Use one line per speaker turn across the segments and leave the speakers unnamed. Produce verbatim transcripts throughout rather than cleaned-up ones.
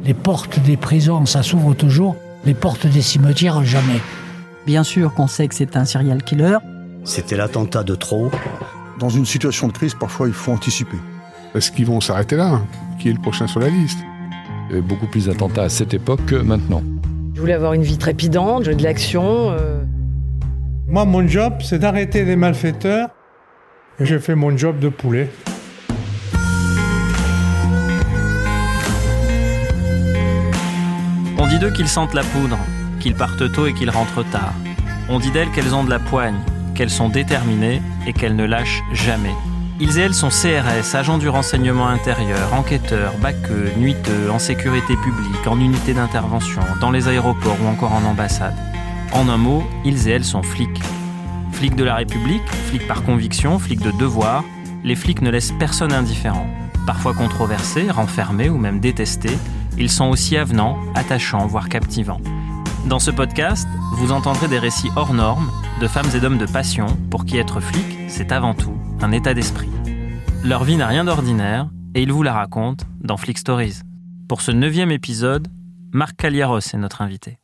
Les portes des prisons, ça s'ouvre toujours. Les portes des cimetières, jamais.
Bien sûr qu'on sait que c'est un serial killer.
C'était l'attentat de trop.
Dans une situation de crise, parfois, il faut anticiper.
Est-ce qu'ils vont s'arrêter là ? Qui est le prochain sur la liste ?
Il y avait beaucoup plus d'attentats à cette époque que maintenant.
Je voulais avoir une vie trépidante, de l'action. Euh...
Moi, mon job, c'est d'arrêter les malfaiteurs. Et j'ai fait mon job de poulet.
On dit d'eux qu'ils sentent la poudre, qu'ils partent tôt et qu'ils rentrent tard. On dit d'elles qu'elles ont de la poigne, qu'elles sont déterminées et qu'elles ne lâchent jamais. Ils et elles sont C R S, agents du renseignement intérieur, enquêteurs, baqueux, nuiteux, en sécurité publique, en unité d'intervention, dans les aéroports ou encore en ambassade. En un mot, ils et elles sont flics. Flics de la République, flics par conviction, flics de devoir, les flics ne laissent personne indifférent. Parfois controversés, renfermés ou même détestés, ils sont aussi avenants, attachants, voire captivants. Dans ce podcast, vous entendrez des récits hors normes de femmes et d'hommes de passion pour qui être flic, c'est avant tout un état d'esprit. Leur vie n'a rien d'ordinaire et ils vous la racontent dans Flick Stories. Pour ce neuvième épisode, Marc Kaliaros est notre invité.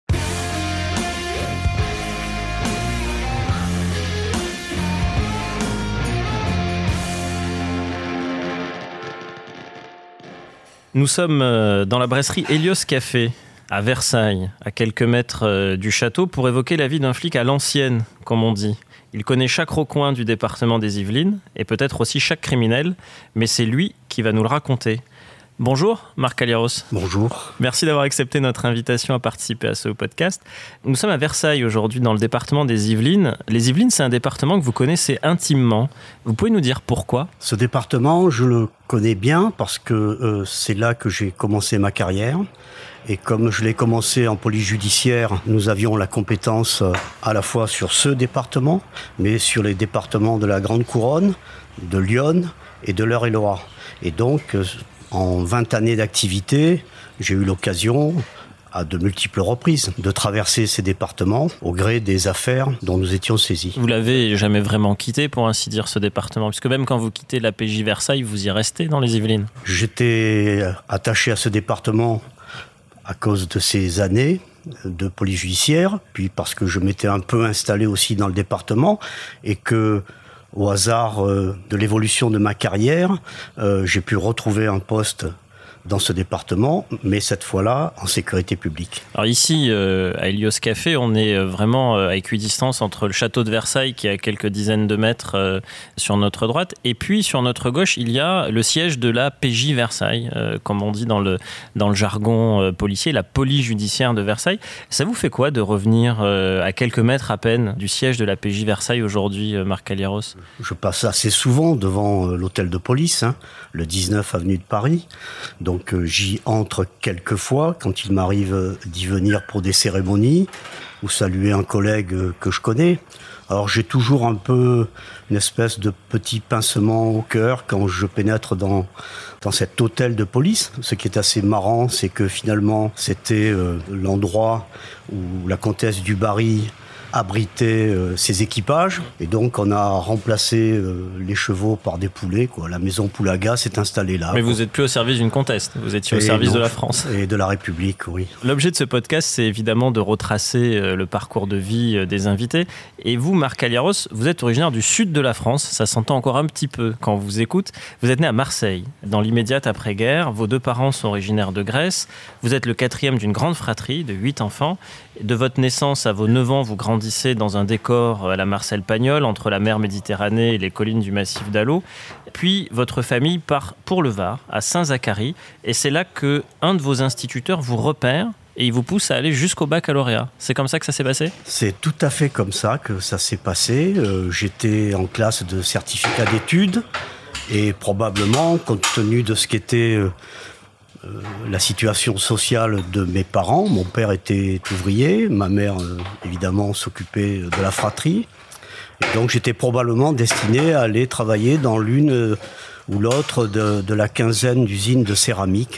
Nous sommes dans la brasserie Hélios Café, à Versailles, à quelques mètres du château, pour évoquer la vie d'un flic à l'ancienne, comme on dit. Il connaît chaque recoin du département des Yvelines, et peut-être aussi chaque criminel, mais c'est lui qui va nous le raconter. Bonjour, Marc Kaliaros.
Bonjour.
Merci d'avoir accepté notre invitation à participer à ce podcast. Nous sommes à Versailles aujourd'hui, dans le département des Yvelines. Les Yvelines, c'est un département que vous connaissez intimement. Vous pouvez nous dire pourquoi ?
Ce département, je le connais bien parce que euh, c'est là que j'ai commencé ma carrière. Et comme je l'ai commencé en police judiciaire, nous avions la compétence euh, à la fois sur ce département, mais sur les départements de la Grande Couronne, de Lyon et de l'Eure-et-Loir. Et donc, euh, en vingt années d'activité, j'ai eu l'occasion, à de multiples reprises, de traverser ces départements au gré des affaires dont nous étions saisis.
Vous l'avez jamais vraiment quitté, pour ainsi dire, ce département, puisque même quand vous quittez l'A P J Versailles, vous y restez dans les Yvelines.
J'étais attaché à ce département à cause de ces années de police judiciaire, puis parce que je m'étais un peu installé aussi dans le département et que, au hasard euh, de l'évolution de ma carrière, euh, j'ai pu retrouver un poste dans ce département, mais cette fois-là en sécurité publique.
Alors ici, euh, à Hélios Café, on est vraiment à équidistance entre le château de Versailles, qui est à quelques dizaines de mètres euh, sur notre droite, et puis sur notre gauche, il y a le siège de la P J Versailles, euh, comme on dit dans le, dans le jargon euh, policier, la police judiciaire de Versailles. Ça vous fait quoi de revenir euh, à quelques mètres à peine du siège de la P J Versailles aujourd'hui, euh, Marc Kaliaros ?
Je passe assez souvent devant euh, l'hôtel de police, hein, le dix-neuf avenue de Paris. Donc Donc euh, j'y entre quelques fois quand il m'arrive d'y venir pour des cérémonies ou saluer un collègue euh, que je connais. Alors j'ai toujours un peu une espèce de petit pincement au cœur quand je pénètre dans, dans cet hôtel de police. Ce qui est assez marrant, c'est que finalement c'était euh, l'endroit où la comtesse du Barry abritait euh, ses équipages, et donc on a remplacé euh, les chevaux par des poulets, quoi. La maison Poulaga s'est installée là.
Mais
quoi.
vous n'êtes plus au service d'une comtesse, vous étiez au
Et
service
non,
de la France.
Et de la République, oui.
L'objet de ce podcast, c'est évidemment de retracer euh, le parcours de vie euh, des invités. Et vous, Marc Kaliaros, vous êtes originaire du sud de la France, ça s'entend encore un petit peu quand on vous écoute. Vous êtes né à Marseille, dans l'immédiate après-guerre. Vos deux parents sont originaires de Grèce. Vous êtes le quatrième d'une grande fratrie de huit enfants. De votre naissance à vos neuf ans, vous grandissez dans un décor à la Marcel Pagnol, entre la mer Méditerranée et les collines du massif d'Allo. Puis votre famille part pour le Var, à Saint-Zacharie, et c'est là que un de vos instituteurs vous repère et il vous pousse à aller jusqu'au baccalauréat. C'est comme ça que ça s'est passé ? C'est
tout à fait comme ça que ça s'est passé. Euh, j'étais en classe de certificat d'études et probablement, compte tenu de ce qu'était euh, Euh, la situation sociale de mes parents. Mon père était ouvrier, ma mère, euh, évidemment, s'occupait de la fratrie. Et donc, j'étais probablement destiné à aller travailler dans l'une euh, ou l'autre de, de la quinzaine d'usines de céramique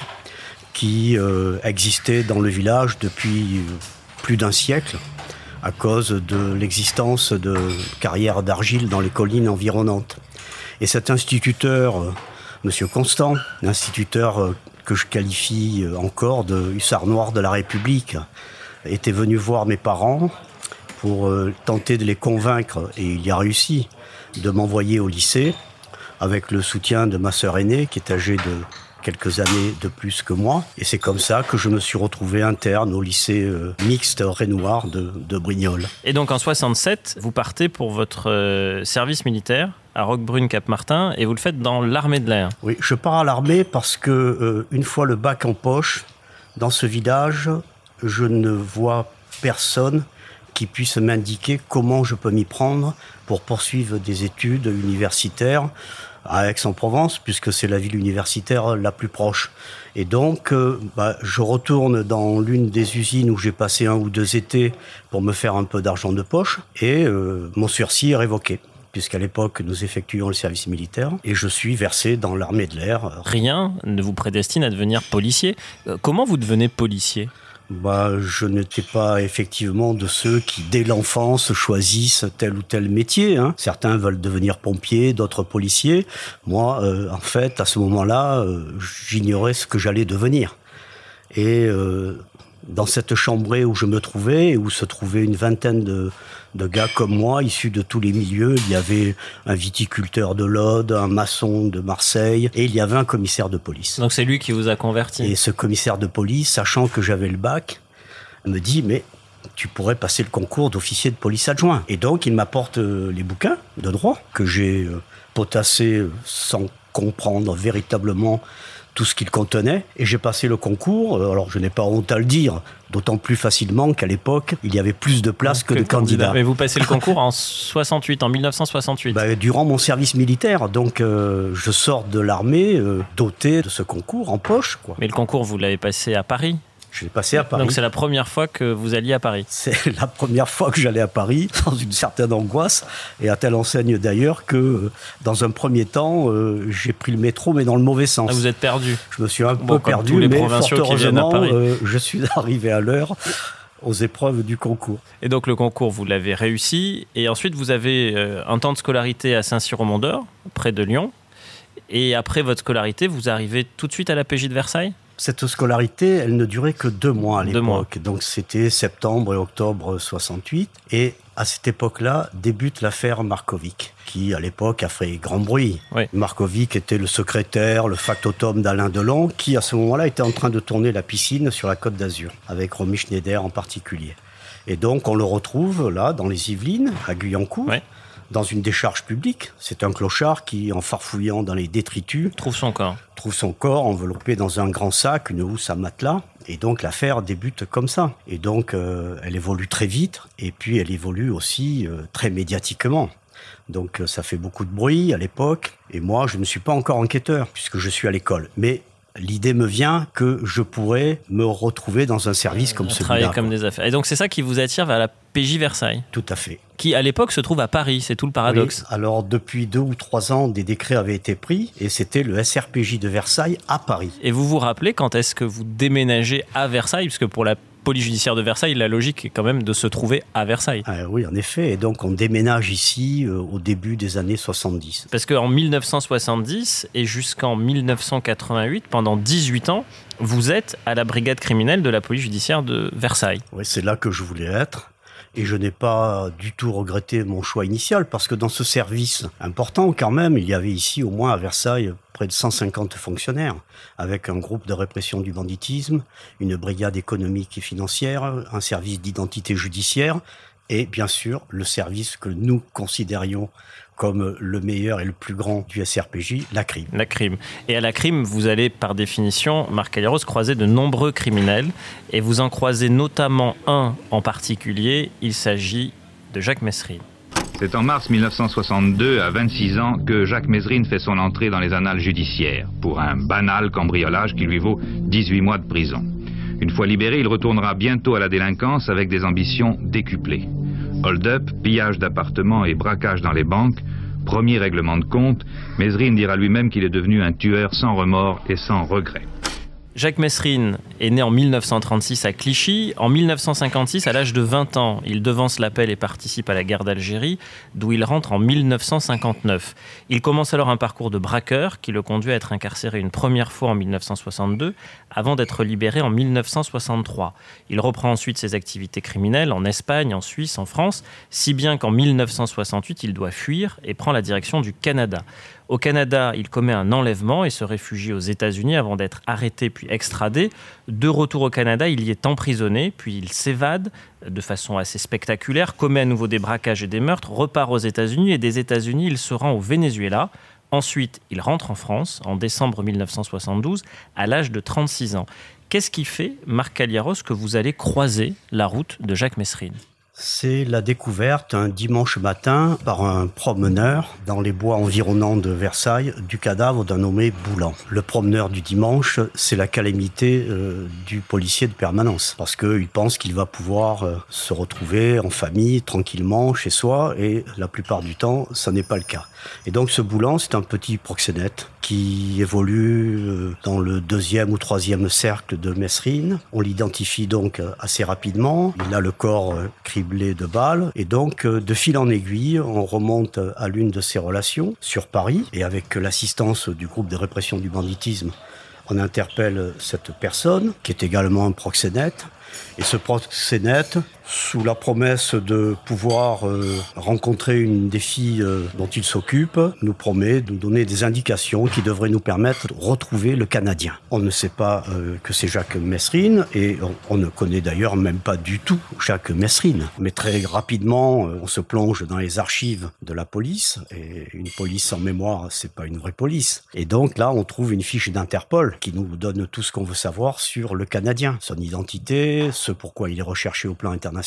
qui euh, existaient dans le village depuis plus d'un siècle à cause de l'existence de carrières d'argile dans les collines environnantes. Et cet instituteur euh, Monsieur Constant, l'instituteur que je qualifie encore de hussard noir de la République, était venu voir mes parents pour tenter de les convaincre, et il y a réussi, de m'envoyer au lycée avec le soutien de ma sœur aînée qui est âgée de quelques années de plus que moi. Et c'est comme ça que je me suis retrouvé interne au lycée euh, mixte Renoir de, de Brignoles.
Et donc en soixante-sept, vous partez pour votre euh, service militaire à Roquebrune-Cap-Martin et vous le faites dans l'armée de l'air.
Oui, je pars à l'armée parce que euh, une fois le bac en poche, dans ce village, je ne vois personne qui puisse m'indiquer comment je peux m'y prendre pour poursuivre des études universitaires à Aix-en-Provence, puisque c'est la ville universitaire la plus proche. Et donc, euh, bah, je retourne dans l'une des usines où j'ai passé un ou deux étés pour me faire un peu d'argent de poche, et euh, mon sursis est révoqué, puisqu'à l'époque, nous effectuions le service militaire, et je suis versé dans l'armée de l'air.
Rien ne vous prédestine à devenir policier. Comment vous devenez policier ?
Bah, je n'étais pas effectivement de ceux qui, dès l'enfance, choisissent tel ou tel métier. Hein. Certains veulent devenir pompiers, d'autres policiers. Moi, euh, en fait, à ce moment-là, euh, j'ignorais ce que j'allais devenir. Et euh, dans cette chambrée où je me trouvais, où se trouvaient une vingtaine de, de gars comme moi, issus de tous les milieux, il y avait un viticulteur de l'Aude, un maçon de Marseille, et il y avait un commissaire de police.
Donc c'est lui qui vous a converti.
Et ce commissaire de police, sachant que j'avais le bac, me dit « mais tu pourrais passer le concours d'officier de police adjoint ». Et donc il m'apporte les bouquins de droit que j'ai potassés sans comprendre véritablement tout ce qu'il contenait, et j'ai passé le concours. Alors je n'ai pas honte à le dire, d'autant plus facilement qu'à l'époque, il y avait plus de places que, que de candidats.
Mais vous passez le concours en soixante-huit, en mille neuf cent soixante-huit.
Bah, durant mon service militaire, donc euh, je sors de l'armée euh, doté de ce concours en poche, quoi.
Mais le concours, vous l'avez passé à Paris ?
Je l'ai passé à Paris.
Donc c'est la première fois que vous alliez à Paris.
C'est la première fois que j'allais à Paris, dans une certaine angoisse, et à telle enseigne d'ailleurs que, dans un premier temps, euh, j'ai pris le métro, mais dans le mauvais sens.
Ah, vous êtes perdu.
Je me suis un
bon,
peu perdu,
tous les
mais fort heureusement, euh, je suis arrivé à l'heure aux épreuves du concours.
Et donc le concours, vous l'avez réussi, et ensuite vous avez euh, un temps de scolarité à Saint-Cyr-au-Mont-d'Or, près de Lyon, et après votre scolarité, vous arrivez tout de suite à la P J de Versailles ?
Cette scolarité, elle ne durait que deux mois à
deux mois.
l'époque. Donc c'était septembre et octobre soixante-huit. Et à cette époque-là, débute l'affaire Markovic, qui à l'époque a fait grand bruit.
Oui.
Markovic était le secrétaire, le factotum d'Alain Delon, qui à ce moment-là était en train de tourner la piscine sur la Côte d'Azur, avec Romy Schneider en particulier. Et donc on le retrouve là, dans les Yvelines, à Guyancourt. Oui. Dans une décharge publique. C'est un clochard qui, en farfouillant dans les détritus,
trouve son corps.
Trouve son corps enveloppé dans un grand sac, une housse à matelas. Et donc l'affaire débute comme ça. Et donc euh, elle évolue très vite, et puis elle évolue aussi euh, très médiatiquement. Donc euh, ça fait beaucoup de bruit à l'époque. Et moi, je ne suis pas encore enquêteur, puisque je suis à l'école. Mais l'idée me vient que je pourrais me retrouver dans un service comme celui-là.
Travailler comme des affaires. Et donc c'est ça qui vous attire vers la P J Versailles ?
Tout à fait.
Qui à l'époque se trouve à Paris, c'est tout le paradoxe.
Oui, alors depuis deux ou trois ans, des décrets avaient été pris, et c'était le S R P J de Versailles à Paris.
Et vous vous rappelez quand est-ce que vous déménagez à Versailles ? Parce que pour la police judiciaire de Versailles, la logique est quand même de se trouver à Versailles.
Ah, oui, en effet. Et donc, on déménage ici euh, au début des années soixante-dix.
Parce qu'en mille neuf cent soixante-dix et jusqu'en mille neuf cent quatre-vingt-huit, pendant dix-huit ans, vous êtes à la brigade criminelle de la police judiciaire de Versailles.
Oui, c'est là que je voulais être. Et je n'ai pas du tout regretté mon choix initial, parce que dans ce service important quand même, il y avait ici au moins à Versailles près de cent cinquante fonctionnaires, avec un groupe de répression du banditisme, une brigade économique et financière, un service d'identité judiciaire, et bien sûr le service que nous considérions comme le meilleur et le plus grand du S R P J, la crime.
La crime. Et à la crime, vous allez par définition, Marc Callieros, croiser de nombreux criminels, et vous en croisez notamment un en particulier, il s'agit de Jacques Messrine.
C'est en mars mille neuf cent soixante-deux, à vingt-six ans, que Jacques Messrine fait son entrée dans les annales judiciaires, pour un banal cambriolage qui lui vaut dix-huit mois de prison. Une fois libéré, il retournera bientôt à la délinquance avec des ambitions décuplées. Hold-up, pillage d'appartements et braquage dans les banques, premier règlement de compte, Messrine dira lui-même qu'il est devenu un tueur sans remords et sans regret.
Jacques Messrine est né en mille neuf cent trente-six à Clichy. En mille neuf cent cinquante-six, à l'âge de vingt ans, il devance l'appel et participe à la guerre d'Algérie, d'où il rentre en mille neuf cent cinquante-neuf. Il commence alors un parcours de braqueur qui le conduit à être incarcéré une première fois en mille neuf cent soixante-deux, avant d'être libéré en mille neuf cent soixante-trois. Il reprend ensuite ses activités criminelles en Espagne, en Suisse, en France, si bien qu'en mille neuf cent soixante-huit, il doit fuir et prend la direction du Canada. Au Canada, il commet un enlèvement et se réfugie aux États-Unis avant d'être arrêté puis extradé. De retour au Canada, il y est emprisonné, puis il s'évade de façon assez spectaculaire, commet à nouveau des braquages et des meurtres, repart aux États-Unis et des États-Unis, il se rend au Venezuela. Ensuite, il rentre en France en décembre mille neuf cent soixante-douze à l'âge de trente-six ans. Qu'est-ce qui fait, Marc Kaliaros, que vous allez croiser la route de Jacques Messrine ?
C'est la découverte un dimanche matin par un promeneur dans les bois environnants de Versailles du cadavre d'un nommé Boulan. Le promeneur du dimanche, c'est la calamité euh, du policier de permanence parce qu'il pense qu'il va pouvoir euh, se retrouver en famille, tranquillement, chez soi, et la plupart du temps, ça n'est pas le cas. Et donc ce Boulan, c'est un petit proxénète qui évolue euh, dans le deuxième ou troisième cercle de Messrine. On l'identifie donc assez rapidement. Il a le corps euh, criblé de balles. Et donc, euh, de fil en aiguille, on remonte à l'une de ses relations sur Paris. Et avec l'assistance du groupe de répression du banditisme, on interpelle cette personne, qui est également un proxénète. Et ce proxénète, sous la promesse de pouvoir euh, rencontrer une des filles euh, dont il s'occupe, nous promet de nous donner des indications qui devraient nous permettre de retrouver le Canadien. On ne sait pas euh, que c'est Jacques Messrine et on, on ne connaît d'ailleurs même pas du tout Jacques Messrine. Mais très rapidement, euh, on se plonge dans les archives de la police et une police sans mémoire, c'est pas une vraie police. Et donc là, on trouve une fiche d'Interpol qui nous donne tout ce qu'on veut savoir sur le Canadien, son identité, ce pourquoi il est recherché au plan international.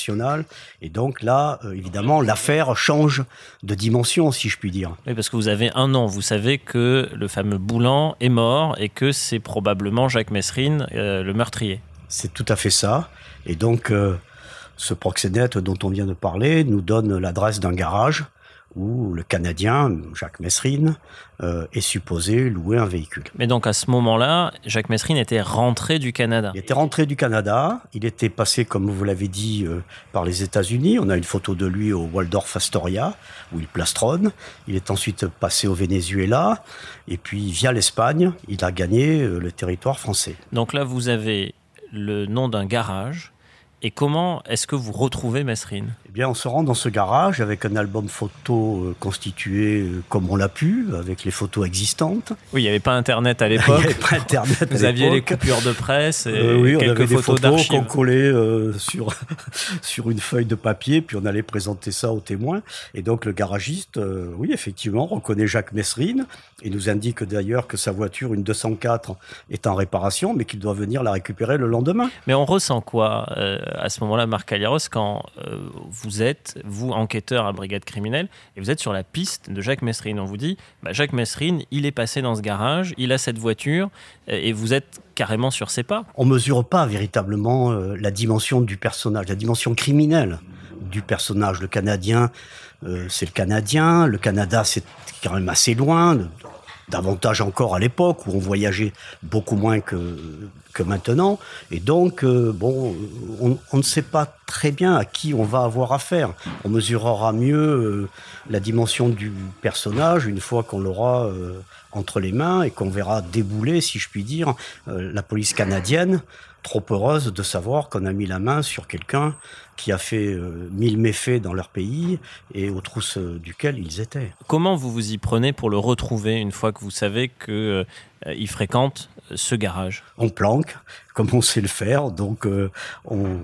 Et donc là, euh, évidemment, l'affaire change de dimension, si je puis dire.
Oui, parce que vous avez un nom. Vous savez que le fameux Boulan est mort et que c'est probablement Jacques Messrine, euh, le meurtrier.
C'est tout à fait ça. Et donc, euh, ce proxénète dont on vient de parler nous donne l'adresse d'un garage où le Canadien, Jacques Messrine, euh, est supposé louer un véhicule.
Mais donc à ce moment-là, Jacques Messrine était rentré du Canada.
Il était rentré du Canada, il était passé, comme vous l'avez dit, euh, par les États-Unis. On a une photo de lui au Waldorf Astoria, où il plastronne. Il est ensuite passé au Venezuela, et puis via l'Espagne, il a gagné euh, le territoire français.
Donc là, vous avez le nom d'un garage. Et comment est-ce que vous retrouvez Messrine ?
Eh bien, on se rend dans ce garage avec un album photo euh, constitué euh, comme on l'a pu, avec les photos existantes.
Oui, il n'y avait pas Internet à l'époque.
Il n'y avait pas Internet à
Vous aviez
l'époque.
les coupures de presse et
euh, oui,
quelques
on avait des
photos,
photos
d'archives.
qu'on collait euh, sur, sur une feuille de papier, puis on allait présenter ça aux témoins. Et donc, le garagiste, euh, oui, effectivement, reconnaît Jacques Messrine et nous indique d'ailleurs que sa voiture, une deux cent quatre, est en réparation, mais qu'il doit venir la récupérer le lendemain.
Mais on ressent quoi euh, à ce moment-là, Marc Kaliaros, quand euh, vous êtes, vous, enquêteur à la brigade criminelle, et vous êtes sur la piste de Jacques Messrine. On vous dit, bah, Jacques Messrine, il est passé dans ce garage, il a cette voiture, et vous êtes carrément sur ses pas.
On ne mesure pas véritablement euh, la dimension du personnage, la dimension criminelle du personnage. Le Canadien, euh, c'est le Canadien. Le Canada, c'est quand même assez loin. Davantage encore à l'époque où on voyageait beaucoup moins que, que maintenant. Et donc, euh, bon, on, on ne sait pas très bien à qui on va avoir affaire. On mesurera mieux euh, la dimension du personnage une fois qu'on l'aura euh, entre les mains et qu'on verra débouler, si je puis dire, euh, la police canadienne, trop heureuse de savoir qu'on a mis la main sur quelqu'un qui a fait euh, mille méfaits dans leur pays et aux trousses duquel ils étaient.
Comment vous vous y prenez pour le retrouver une fois que vous savez qu'il euh, fréquente ce garage ?
On planque, comme on sait le faire, donc euh, on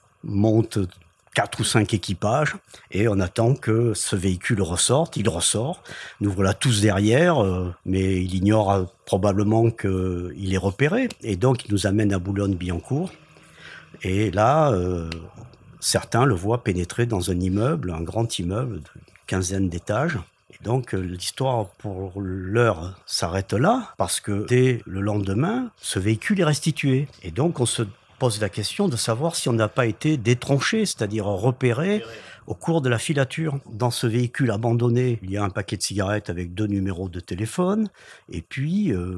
monte quatre ou cinq équipages et on attend que ce véhicule ressorte. Il ressort, nous voilà tous derrière, euh, mais il ignore euh, probablement qu'il est repéré et donc il nous amène à Boulogne-Billancourt et là... Euh, Certains le voient pénétrer dans un immeuble, un grand immeuble de quinzaine d'étages. Et donc l'histoire pour l'heure s'arrête là, parce que dès le lendemain, ce véhicule est restitué. Et donc on se pose la question de savoir si on n'a pas été détronché, c'est-à-dire repéré au cours de la filature. Dans ce véhicule abandonné, il y a un paquet de cigarettes avec deux numéros de téléphone, et puis... Euh,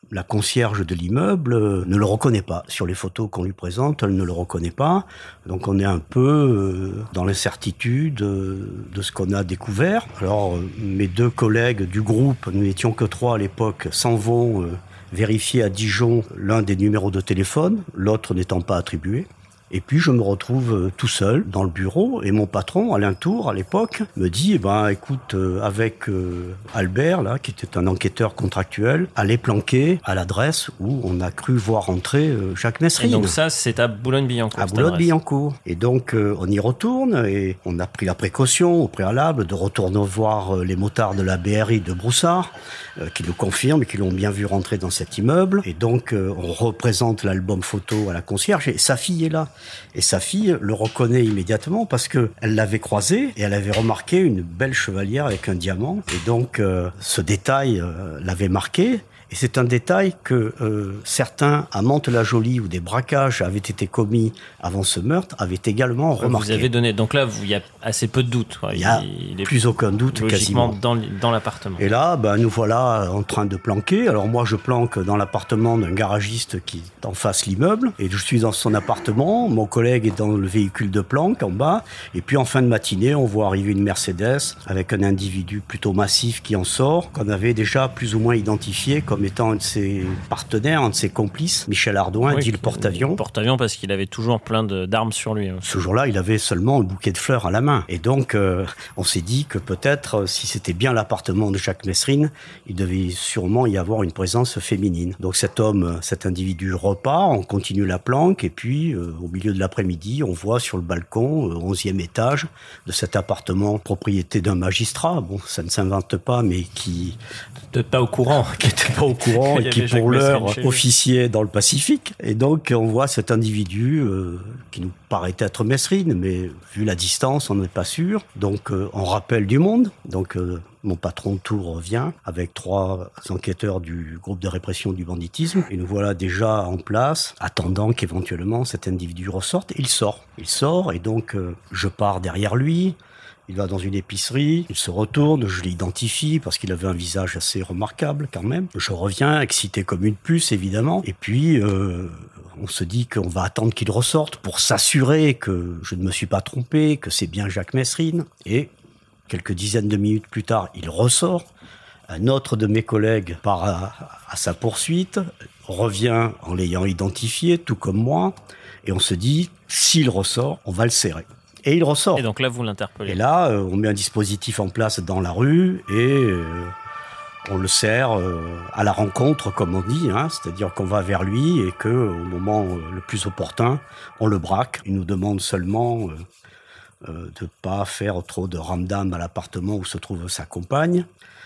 La concierge de l'immeuble euh, ne le reconnaît pas. Sur les photos qu'on lui présente, elle ne le reconnaît pas. Donc on est un peu euh, dans l'incertitude euh, de ce qu'on a découvert. Alors euh, mes deux collègues du groupe, nous n'étions que trois à l'époque, s'en vont euh, vérifier à Dijon l'un des numéros de téléphone, l'autre n'étant pas attribué. Et puis je me retrouve tout seul dans le bureau et mon patron, Alain Tour, à l'époque, me dit eh ben, « écoute, euh, avec euh, Albert, là, qui était un enquêteur contractuel, allez planquer à l'adresse où on a cru voir entrer euh, Jacques Messrine. »
Et donc ça, c'est à Boulogne-Billancourt.
À Boulogne-Billancourt. Et donc euh, on y retourne et on a pris la précaution au préalable de retourner voir euh, les motards de la B R I de Broussard, euh, qui nous confirment et qui l'ont bien vu rentrer dans cet immeuble. Et donc euh, on représente l'album photo à la concierge et sa fille est là. Et sa fille le reconnaît immédiatement parce que elle l'avait croisé et elle avait remarqué une belle chevalière avec un diamant. Et donc, euh, ce détail euh, l'avait marqué. Et c'est un détail que euh, certains à Mantes-la-Jolie où des braquages avaient été commis avant ce meurtre avaient également remarqué.
Vous avez donné. Donc là, vous- il y a assez peu de doutes.
Il y a
Il est
plus aucun doute
logiquement
quasiment.
dans, l- dans l'appartement.
Et là, ben, nous voilà en train de planquer. Alors moi, je planque dans l'appartement d'un garagiste qui est en face l'immeuble. Et je suis dans son appartement. Mon collègue est dans le véhicule de planque en bas. Et puis en fin de matinée, on voit arriver une Mercedes avec un individu plutôt massif qui en sort, qu'on avait déjà plus ou moins identifié comme étant un de ses partenaires, un de ses complices, Michel Ardouin,
Oui,
dit le porte-avions.
Porte-avions parce qu'il avait toujours plein de- d'armes sur lui. hein.
Ce jour-là, il avait seulement un bouquet de fleurs à la main. Et donc, euh, on s'est dit que peut-être, euh, si c'était bien l'appartement de Jacques Messrine, il devait sûrement y avoir une présence féminine. Donc cet homme, euh, cet individu repart, on continue la planque, et puis, euh, au milieu de l'après-midi, on voit sur le balcon, euh, onzième étage, de cet appartement, propriété d'un magistrat, bon, ça ne s'invente pas, mais qui...
Peut-être pas au courant.
qui était pas au courant
Il y
et qui,
avait Jacques
pour l'heure,
Messrine chez lui.
officiait dans le Pacifique. Et donc, on voit cet individu euh, qui nous paraît être Messrine, mais vu la distance, on n'est pas sûr. Donc, euh, on rappelle du monde. Donc, euh, mon patron de Tours revient avec trois enquêteurs du groupe de répression du banditisme. Et nous voilà déjà en place, attendant qu'éventuellement cet individu ressorte. Il sort. Il sort et donc, euh, je pars derrière lui. Il va dans une épicerie, il se retourne, je l'identifie parce qu'il avait un visage assez remarquable quand même. Je reviens, excité comme une puce évidemment. Et puis, euh, on se dit qu'on va attendre qu'il ressorte pour s'assurer que je ne me suis pas trompé, que c'est bien Jacques Messrine. Et quelques dizaines de minutes plus tard, il ressort. Un autre de mes collègues part à, à sa poursuite, revient en l'ayant identifié, tout comme moi. Et on se dit, s'il ressort, on va le serrer. Et il ressort.
Et donc là, vous l'interpellez.
Et là, euh, on met un dispositif en place dans la rue et euh, on le serre euh, à la rencontre, comme on dit, hein, c'est-à-dire qu'on va vers lui et que au moment euh, le plus opportun, on le braque. Il nous demande seulement euh, euh, de ne pas faire trop de ramdam à l'appartement où se trouve sa compagne.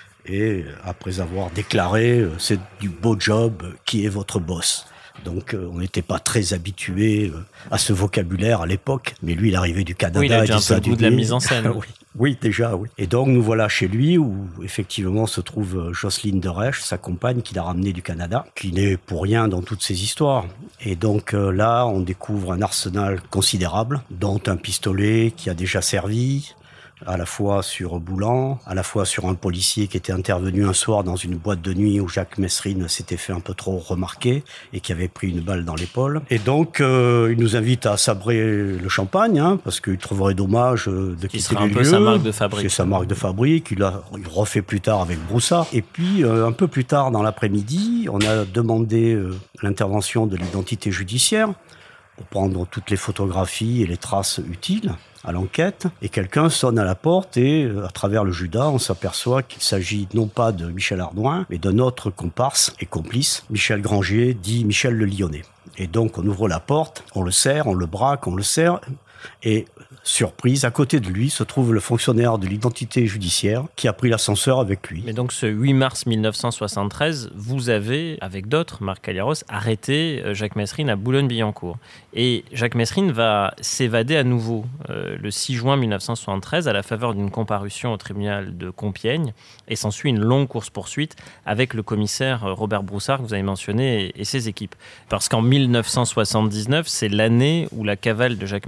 Et euh, après avoir déclaré euh, c'est du beau job, qui est votre boss. Donc euh, on n'était pas très habitué euh, à ce vocabulaire à l'époque, mais lui il arrivait du Canada.
Oui, il a déjà
dit
un
ça
peu le
du
goût de la
nez.
mise en scène.
oui. oui, déjà, oui. Et donc nous voilà chez lui où effectivement se trouve euh, Jocelyne de Reich, sa compagne qui l'a ramené du Canada, qui n'est pour rien dans toutes ces histoires. Et donc euh, là on découvre un arsenal considérable, dont un pistolet qui a déjà servi, à la fois sur Boulan, à la fois sur un policier qui était intervenu un soir dans une boîte de nuit où Jacques Messrine s'était fait un peu trop remarquer et qui avait pris une balle dans l'épaule. Et donc, euh, il nous invite à sabrer le champagne, hein, parce qu'il trouverait dommage euh, de
Qui
quitter
sera
les
un peu
lieux.
sa marque de fabrique.
C'est sa marque de fabrique. Il a il refait plus tard avec Broussard. Et puis, euh, un peu plus tard dans l'après-midi, on a demandé euh, l'intervention de l'identité judiciaire pour prendre toutes les photographies et les traces utiles à l'enquête, et quelqu'un sonne à la porte et euh, à travers le Judas, on s'aperçoit qu'il s'agit non pas de Michel Ardouin, mais d'un autre comparse et complice, Michel Granger, dit Michel le Lyonnais. Et donc on ouvre la porte, on le serre, on le braque, on le serre, et surprise, à côté de lui se trouve le fonctionnaire de l'identité judiciaire qui a pris l'ascenseur avec lui.
Mais donc ce huit mars mille neuf cent soixante-treize, vous avez, avec d'autres, Marc Caliaros, arrêté Jacques Messrine à Boulogne-Billancourt. Et Jacques Messrine va s'évader à nouveau euh, le six juin mille neuf cent soixante-treize à la faveur d'une comparution au tribunal de Compiègne, et s'ensuit une longue course-poursuite avec le commissaire Robert Broussard que vous avez mentionné et, et ses équipes. Parce qu'en mille neuf cent soixante-dix-neuf, c'est l'année où la cavale de Jacques Messrine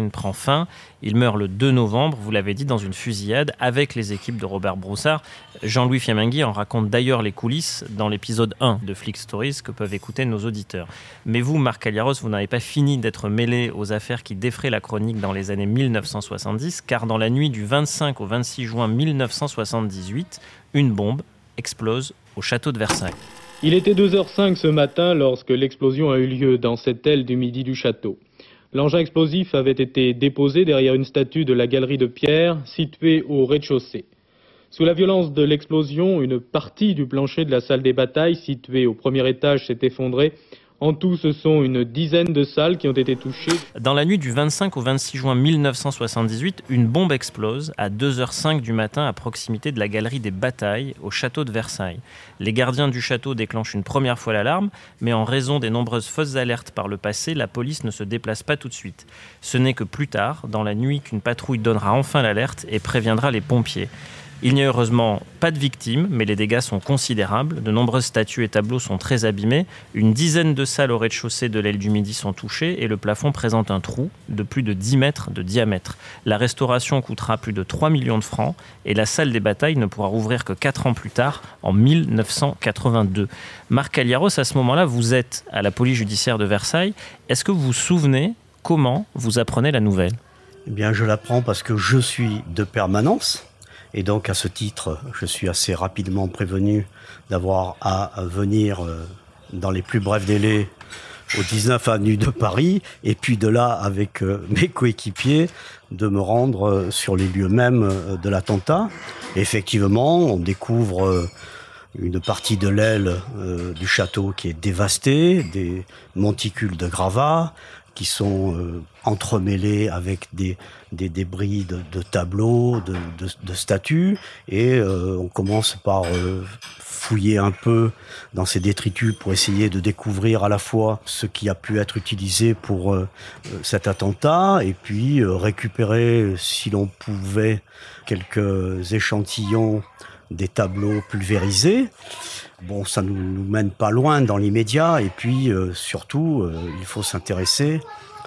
règne prend fin. Il meurt le deux novembre, vous l'avez dit, dans une fusillade avec les équipes de Robert Broussard. Jean-Louis Fiamenghi en raconte d'ailleurs les coulisses dans l'épisode un de Flick Stories que peuvent écouter nos auditeurs. Mais vous, Marc Kaliaros, vous n'avez pas fini d'être mêlé aux affaires qui défraient la chronique dans les années mille neuf cent soixante-dix, car dans la nuit du vingt-cinq au vingt-six juin mille neuf cent soixante-dix-huit, une bombe explose au château de Versailles.
Il était deux heures cinq ce matin lorsque l'explosion a eu lieu dans cette aile du midi du château. L'engin explosif avait été déposé derrière une statue de la galerie de pierre située au rez-de-chaussée. Sous la violence de l'explosion, une partie du plancher de la salle des batailles située au premier étage s'est effondrée. En tout, ce sont une dizaine de salles qui ont été touchées.
Dans la nuit du vingt-cinq au vingt-six juin mille neuf cent soixante-dix-huit, une bombe explose à deux heures cinq du matin à proximité de la galerie des batailles au château de Versailles. Les gardiens du château déclenchent une première fois l'alarme, mais en raison des nombreuses fausses alertes par le passé, la police ne se déplace pas tout de suite. Ce n'est que plus tard, dans la nuit, qu'une patrouille donnera enfin l'alerte et préviendra les pompiers. Il n'y a heureusement pas de victimes, mais les dégâts sont considérables. De nombreuses statues et tableaux sont très abîmés. Une dizaine de salles au rez-de-chaussée de l'aile du Midi sont touchées et le plafond présente un trou de plus de dix mètres de diamètre. La restauration coûtera plus de trois millions de francs et la salle des batailles ne pourra rouvrir que quatre ans plus tard, en mille neuf cent quatre-vingt-deux. Marc Kaliaros, à ce moment-là, vous êtes à la police judiciaire de Versailles. Est-ce que vous vous souvenez comment vous apprenez la nouvelle ?
Eh bien, je l'apprends parce que je suis de permanence. Et donc, à ce titre, je suis assez rapidement prévenu d'avoir à venir dans les plus brefs délais au dix-neuf avenue de Paris, et puis de là, avec mes coéquipiers, de me rendre sur les lieux mêmes de l'attentat. Et effectivement, on découvre une partie de l'aile du château qui est dévastée, des monticules de gravats qui sont euh, entremêlés avec des, des débris de, de tableaux, de, de, de statues, et euh, on commence par euh, fouiller un peu dans ces détritus pour essayer de découvrir à la fois ce qui a pu être utilisé pour euh, cet attentat, et puis euh, récupérer, si l'on pouvait, quelques échantillons des tableaux pulvérisés. Bon, ça ne nous, nous mène pas loin dans l'immédiat, et puis euh, surtout, euh, il faut s'intéresser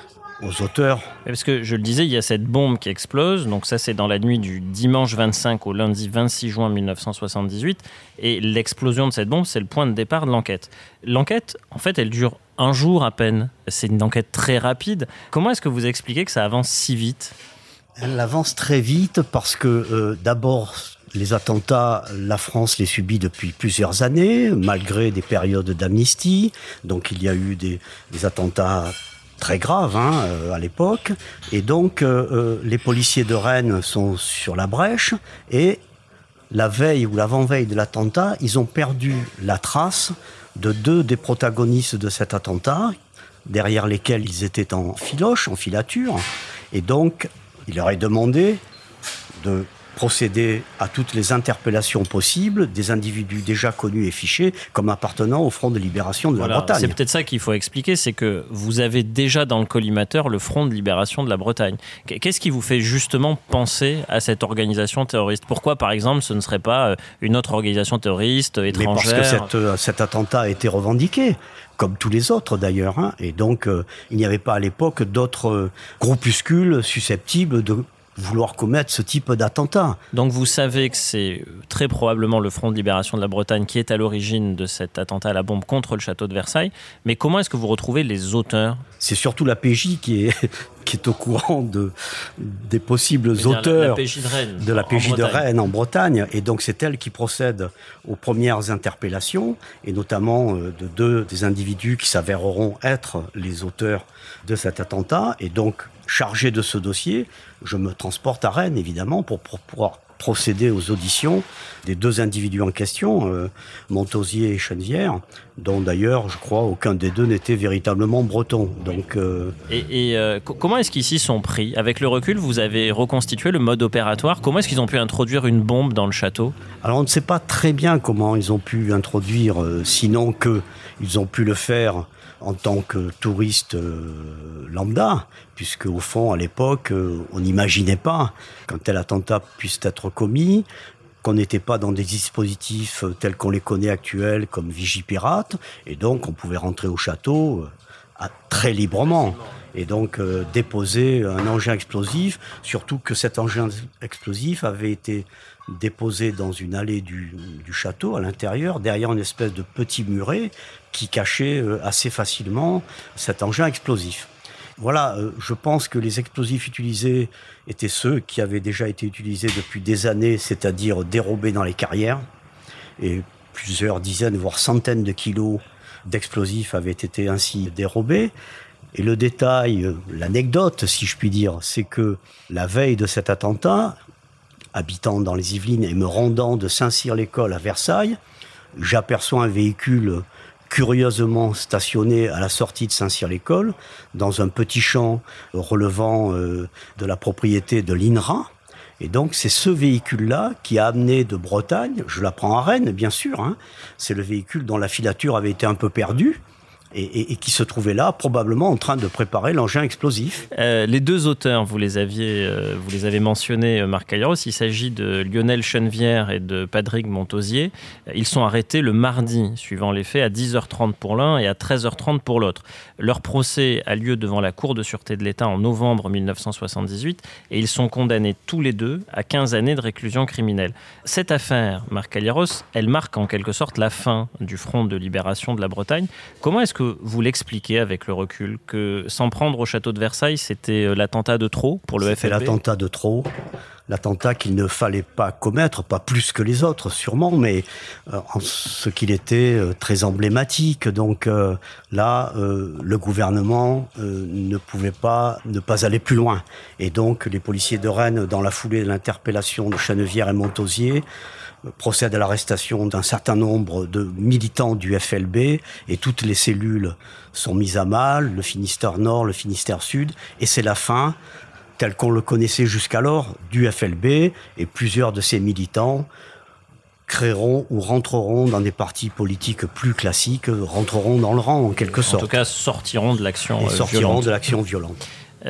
aux auteurs.
Parce que je le disais, il y a cette bombe qui explose, donc ça c'est dans la nuit du dimanche vingt-cinq au lundi vingt-six juin mille neuf cent soixante-dix-huit, et l'explosion de cette bombe, c'est le point de départ de l'enquête. L'enquête, en fait, elle dure un jour à peine. C'est une enquête très rapide. Comment est-ce que vous expliquez que ça avance si vite ?
Elle avance très vite parce que euh, d'abord, les attentats, la France les subit depuis plusieurs années, malgré des périodes d'amnistie. Donc il y a eu des, des attentats très graves hein, euh, à l'époque. Et donc euh, euh, les policiers de Rennes sont sur la brèche. Et la veille ou l'avant-veille de l'attentat, ils ont perdu la trace de deux des protagonistes de cet attentat, derrière lesquels ils étaient en filoche, en filature. Et donc, il leur est demandé de procéder à toutes les interpellations possibles des individus déjà connus et fichés comme appartenant au Front de libération de
voilà,
la Bretagne.
C'est peut-être ça qu'il faut expliquer, c'est que vous avez déjà dans le collimateur le Front de libération de la Bretagne. Qu'est-ce qui vous fait justement penser à cette organisation terroriste ? Pourquoi, par exemple, ce ne serait pas une autre organisation terroriste étrangère ?
Mais parce que cette, cet attentat a été revendiqué, comme tous les autres d'ailleurs. Hein, et donc, euh, il n'y avait pas à l'époque d'autres euh, groupuscules susceptibles de vouloir commettre ce type d'attentat.
Donc vous savez que c'est très probablement le Front de libération de la Bretagne qui est à l'origine de cet attentat à la bombe contre le château de Versailles. Mais comment est-ce que vous retrouvez les auteurs ?
C'est surtout la P J qui est, qui est au courant de, des possibles
C'est
auteurs
la P J de Rennes,
de la P J
en
de
Bretagne.
Rennes en Bretagne. Et donc c'est elle qui procède aux premières interpellations, et notamment de deux des individus qui s'avéreront être les auteurs de cet attentat. Et donc, chargé de ce dossier, je me transporte à Rennes, évidemment, pour, pour pouvoir procéder aux auditions des deux individus en question, euh, Montausier et Chenevière, dont d'ailleurs, je crois, aucun des deux n'était véritablement breton. Donc, euh...
Et, et euh, comment est-ce qu'ici sont pris ? Avec le recul, vous avez reconstitué le mode opératoire. Comment est-ce qu'ils ont pu introduire une bombe dans le château ?
Alors, on ne sait pas très bien comment ils ont pu introduire, euh, sinon qu'ils ont pu le faire en tant que touristes euh, lambda, puisque au fond, à l'époque, euh, on n'imaginait pas qu'un tel attentat puisse être commis, qu'on n'était pas dans des dispositifs tels qu'on les connaît actuels, comme Vigipirate, et donc on pouvait rentrer au château euh, à, très librement. Et donc euh, déposer un engin explosif, surtout que cet engin explosif avait été déposé dans une allée du, du château, à l'intérieur, derrière une espèce de petit muret qui cachait euh, assez facilement cet engin explosif. Voilà, euh, je pense que les explosifs utilisés étaient ceux qui avaient déjà été utilisés depuis des années, c'est-à-dire dérobés dans les carrières, et plusieurs dizaines, voire centaines de kilos d'explosifs avaient été ainsi dérobés. Et le détail, l'anecdote, si je puis dire, c'est que la veille de cet attentat, habitant dans les Yvelines et me rendant de Saint-Cyr-l'École à Versailles, j'aperçois un véhicule curieusement stationné à la sortie de Saint-Cyr-l'École, dans un petit champ relevant euh, de la propriété de l'I N R A. Et donc, c'est ce véhicule-là qui a amené de Bretagne, je l'apprends à Rennes, bien sûr, hein, c'est le véhicule dont la filature avait été un peu perdue, Et, et, et qui se trouvait là, probablement en train de préparer l'engin explosif.
Euh, les deux auteurs, vous les aviez, euh, vous les avez mentionnés, euh, Marc Caliaros. Il s'agit de Lionel Chenevière et de Patrick Montausier. Ils sont arrêtés le mardi, suivant les faits, à dix heures trente pour l'un et à treize heures trente pour l'autre. Leur procès a lieu devant la Cour de sûreté de l'État en novembre mille neuf cent soixante-dix-huit et ils sont condamnés tous les deux à quinze années de réclusion criminelle. Cette affaire, Marc Caliaros, elle marque en quelque sorte la fin du front de libération de la Bretagne. Comment est-ce que vous l'expliquez avec le recul, que s'en prendre au château de Versailles, c'était l'attentat de trop pour le F L B ?
C'était l'attentat de trop, l'attentat qu'il ne fallait pas commettre, pas plus que les autres sûrement, mais euh, en ce qu'il était euh, très emblématique. Donc euh, là, euh, le gouvernement euh, ne pouvait pas ne pas aller plus loin. Et donc les policiers de Rennes, dans la foulée de l'interpellation de Chenevière et Montausier, procède à l'arrestation d'un certain nombre de militants du F L B et toutes les cellules sont mises à mal, le Finistère Nord, le Finistère Sud, et c'est la fin, tel qu'on le connaissait jusqu'alors, du F L B, et plusieurs de ces militants créeront ou rentreront dans des partis politiques plus classiques, rentreront dans le rang en quelque sorte.
En tout cas, sortiront de l'action
et
violente.
sortiront de l'action violente.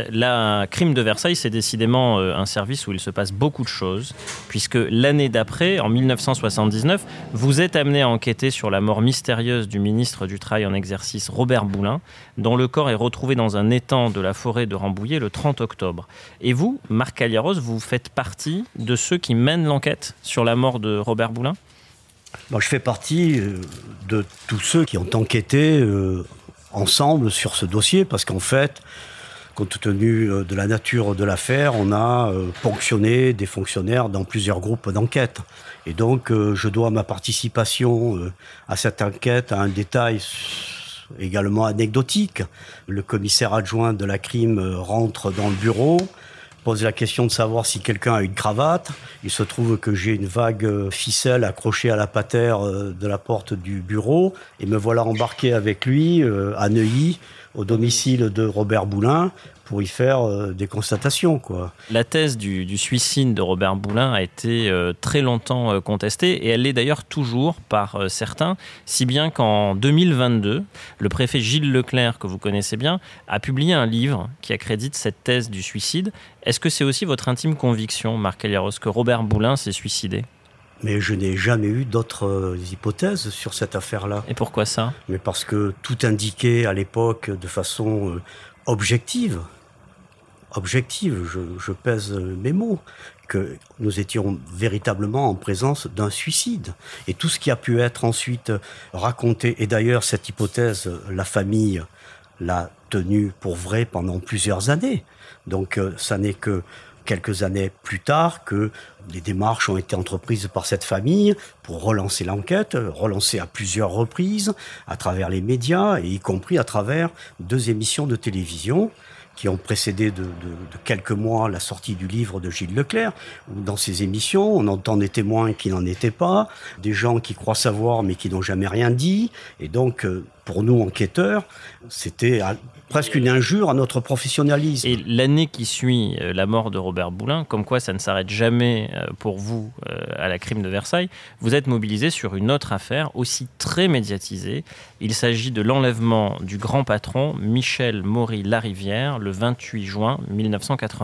La crime de Versailles, c'est décidément un service où il se passe beaucoup de choses, puisque l'année d'après, en mille neuf cent soixante-dix-neuf, vous êtes amené à enquêter sur la mort mystérieuse du ministre du Travail en exercice, Robert Boulin, dont le corps est retrouvé dans un étang de la forêt de Rambouillet le trente octobre. Et vous, Marc Caliaros, vous faites partie de ceux qui mènent l'enquête sur la mort de Robert Boulin ?
Bon, je fais partie de tous ceux qui ont enquêté euh, ensemble sur ce dossier, parce qu'en fait, compte tenu de la nature de l'affaire, on a euh, ponctionné des fonctionnaires dans plusieurs groupes d'enquête. Et donc, euh, je dois ma participation euh, à cette enquête à un détail également anecdotique. Le commissaire adjoint de la crime euh, rentre dans le bureau, pose la question de savoir si quelqu'un a une cravate. Il se trouve que j'ai une vague ficelle accrochée à la patère euh, de la porte du bureau. Et me voilà embarqué avec lui euh, à Neuilly, au domicile de Robert Boulin, pour y faire euh, des constatations, quoi.
La thèse du, du suicide de Robert Boulin a été euh, très longtemps euh, contestée, et elle l'est d'ailleurs toujours par euh, certains, si bien qu'en deux mille vingt-deux, le préfet Gilles Leclerc, que vous connaissez bien, a publié un livre qui accrédite cette thèse du suicide. Est-ce que c'est aussi votre intime conviction, Marc Caliaros, que Robert Boulin s'est suicidé ?
Mais je n'ai jamais eu d'autres hypothèses sur cette affaire-là.
Et pourquoi ça ?
Mais parce que tout indiquait à l'époque de façon euh, objective, objective, je, je pèse mes mots, que nous étions véritablement en présence d'un suicide. Et tout ce qui a pu être ensuite raconté, et d'ailleurs cette hypothèse, la famille l'a tenue pour vraie pendant plusieurs années. Donc euh, ça n'est que quelques années plus tard que les démarches ont été entreprises par cette famille pour relancer l'enquête, relancer à plusieurs reprises à travers les médias et y compris à travers deux émissions de télévision qui ont précédé de, de, de quelques mois la sortie du livre de Gilles Leclerc, où dans ces émissions, on entend des témoins qui n'en étaient pas, des gens qui croient savoir mais qui n'ont jamais rien dit, et donc pour nous enquêteurs, c'était presque une injure à notre professionnalisme.
Et l'année qui suit la mort de Robert Boulin, comme quoi ça ne s'arrête jamais pour vous à la crime de Versailles, vous êtes mobilisé sur une autre affaire aussi très médiatisée. Il s'agit de l'enlèvement du grand patron Michel Maury Larivière le vingt-huit juin mille neuf cent quatre-vingts.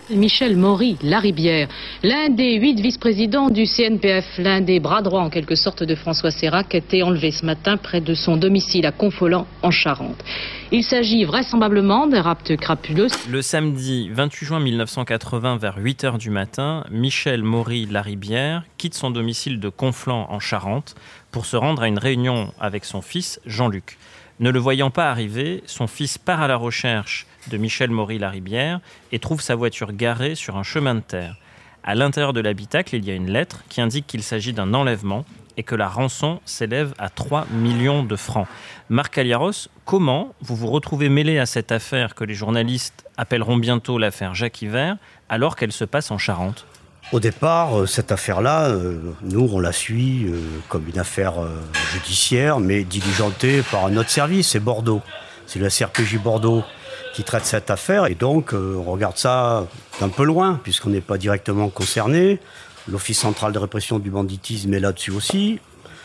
Michel Maury-Laribière, l'un des huit vice-présidents du C N P F, l'un des bras droits en quelque sorte de François Seyrac, a été enlevé ce matin près de son domicile à Confolens en Charente. Il s'agit vraisemblablement d'un rapt crapuleux.
Le samedi vingt-huit juin mille neuf cent quatre-vingts vers huit heures du matin, Michel Maury-Laribière quitte son domicile de Conflans en Charente pour se rendre à une réunion avec son fils Jean-Luc. Ne le voyant pas arriver, son fils part à la recherche de Michel Maury-Laribière et trouve sa voiture garée sur un chemin de terre. À l'intérieur de l'habitacle, il y a une lettre qui indique qu'il s'agit d'un enlèvement et que la rançon s'élève à trois millions de francs. Marc Aliaros, comment vous vous retrouvez mêlé à cette affaire que les journalistes appelleront bientôt l'affaire Jacques Yver, alors qu'elle se passe en Charente ?
Au départ, cette affaire-là, euh, nous, on la suit euh, comme une affaire euh, judiciaire, mais diligentée par un autre service, c'est Bordeaux. C'est le C R P J Bordeaux qui traite cette affaire, et donc euh, on regarde ça d'un peu loin, puisqu'on n'est pas directement concerné. L'Office central de répression du banditisme est là-dessus aussi.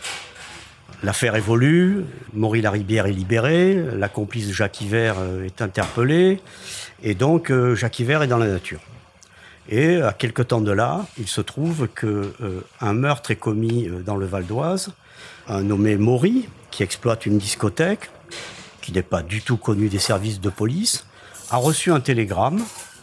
L'affaire évolue, Maury-Laribière est libéré, la complice Jacques Yver euh, est interpellé, et donc euh, Jacques Yver est dans la nature. Et à quelque temps de là, il se trouve qu'un euh, meurtre est commis euh, dans le Val d'Oise. Un nommé Maury, qui exploite une discothèque, qui n'est pas du tout connu des services de police, a reçu un télégramme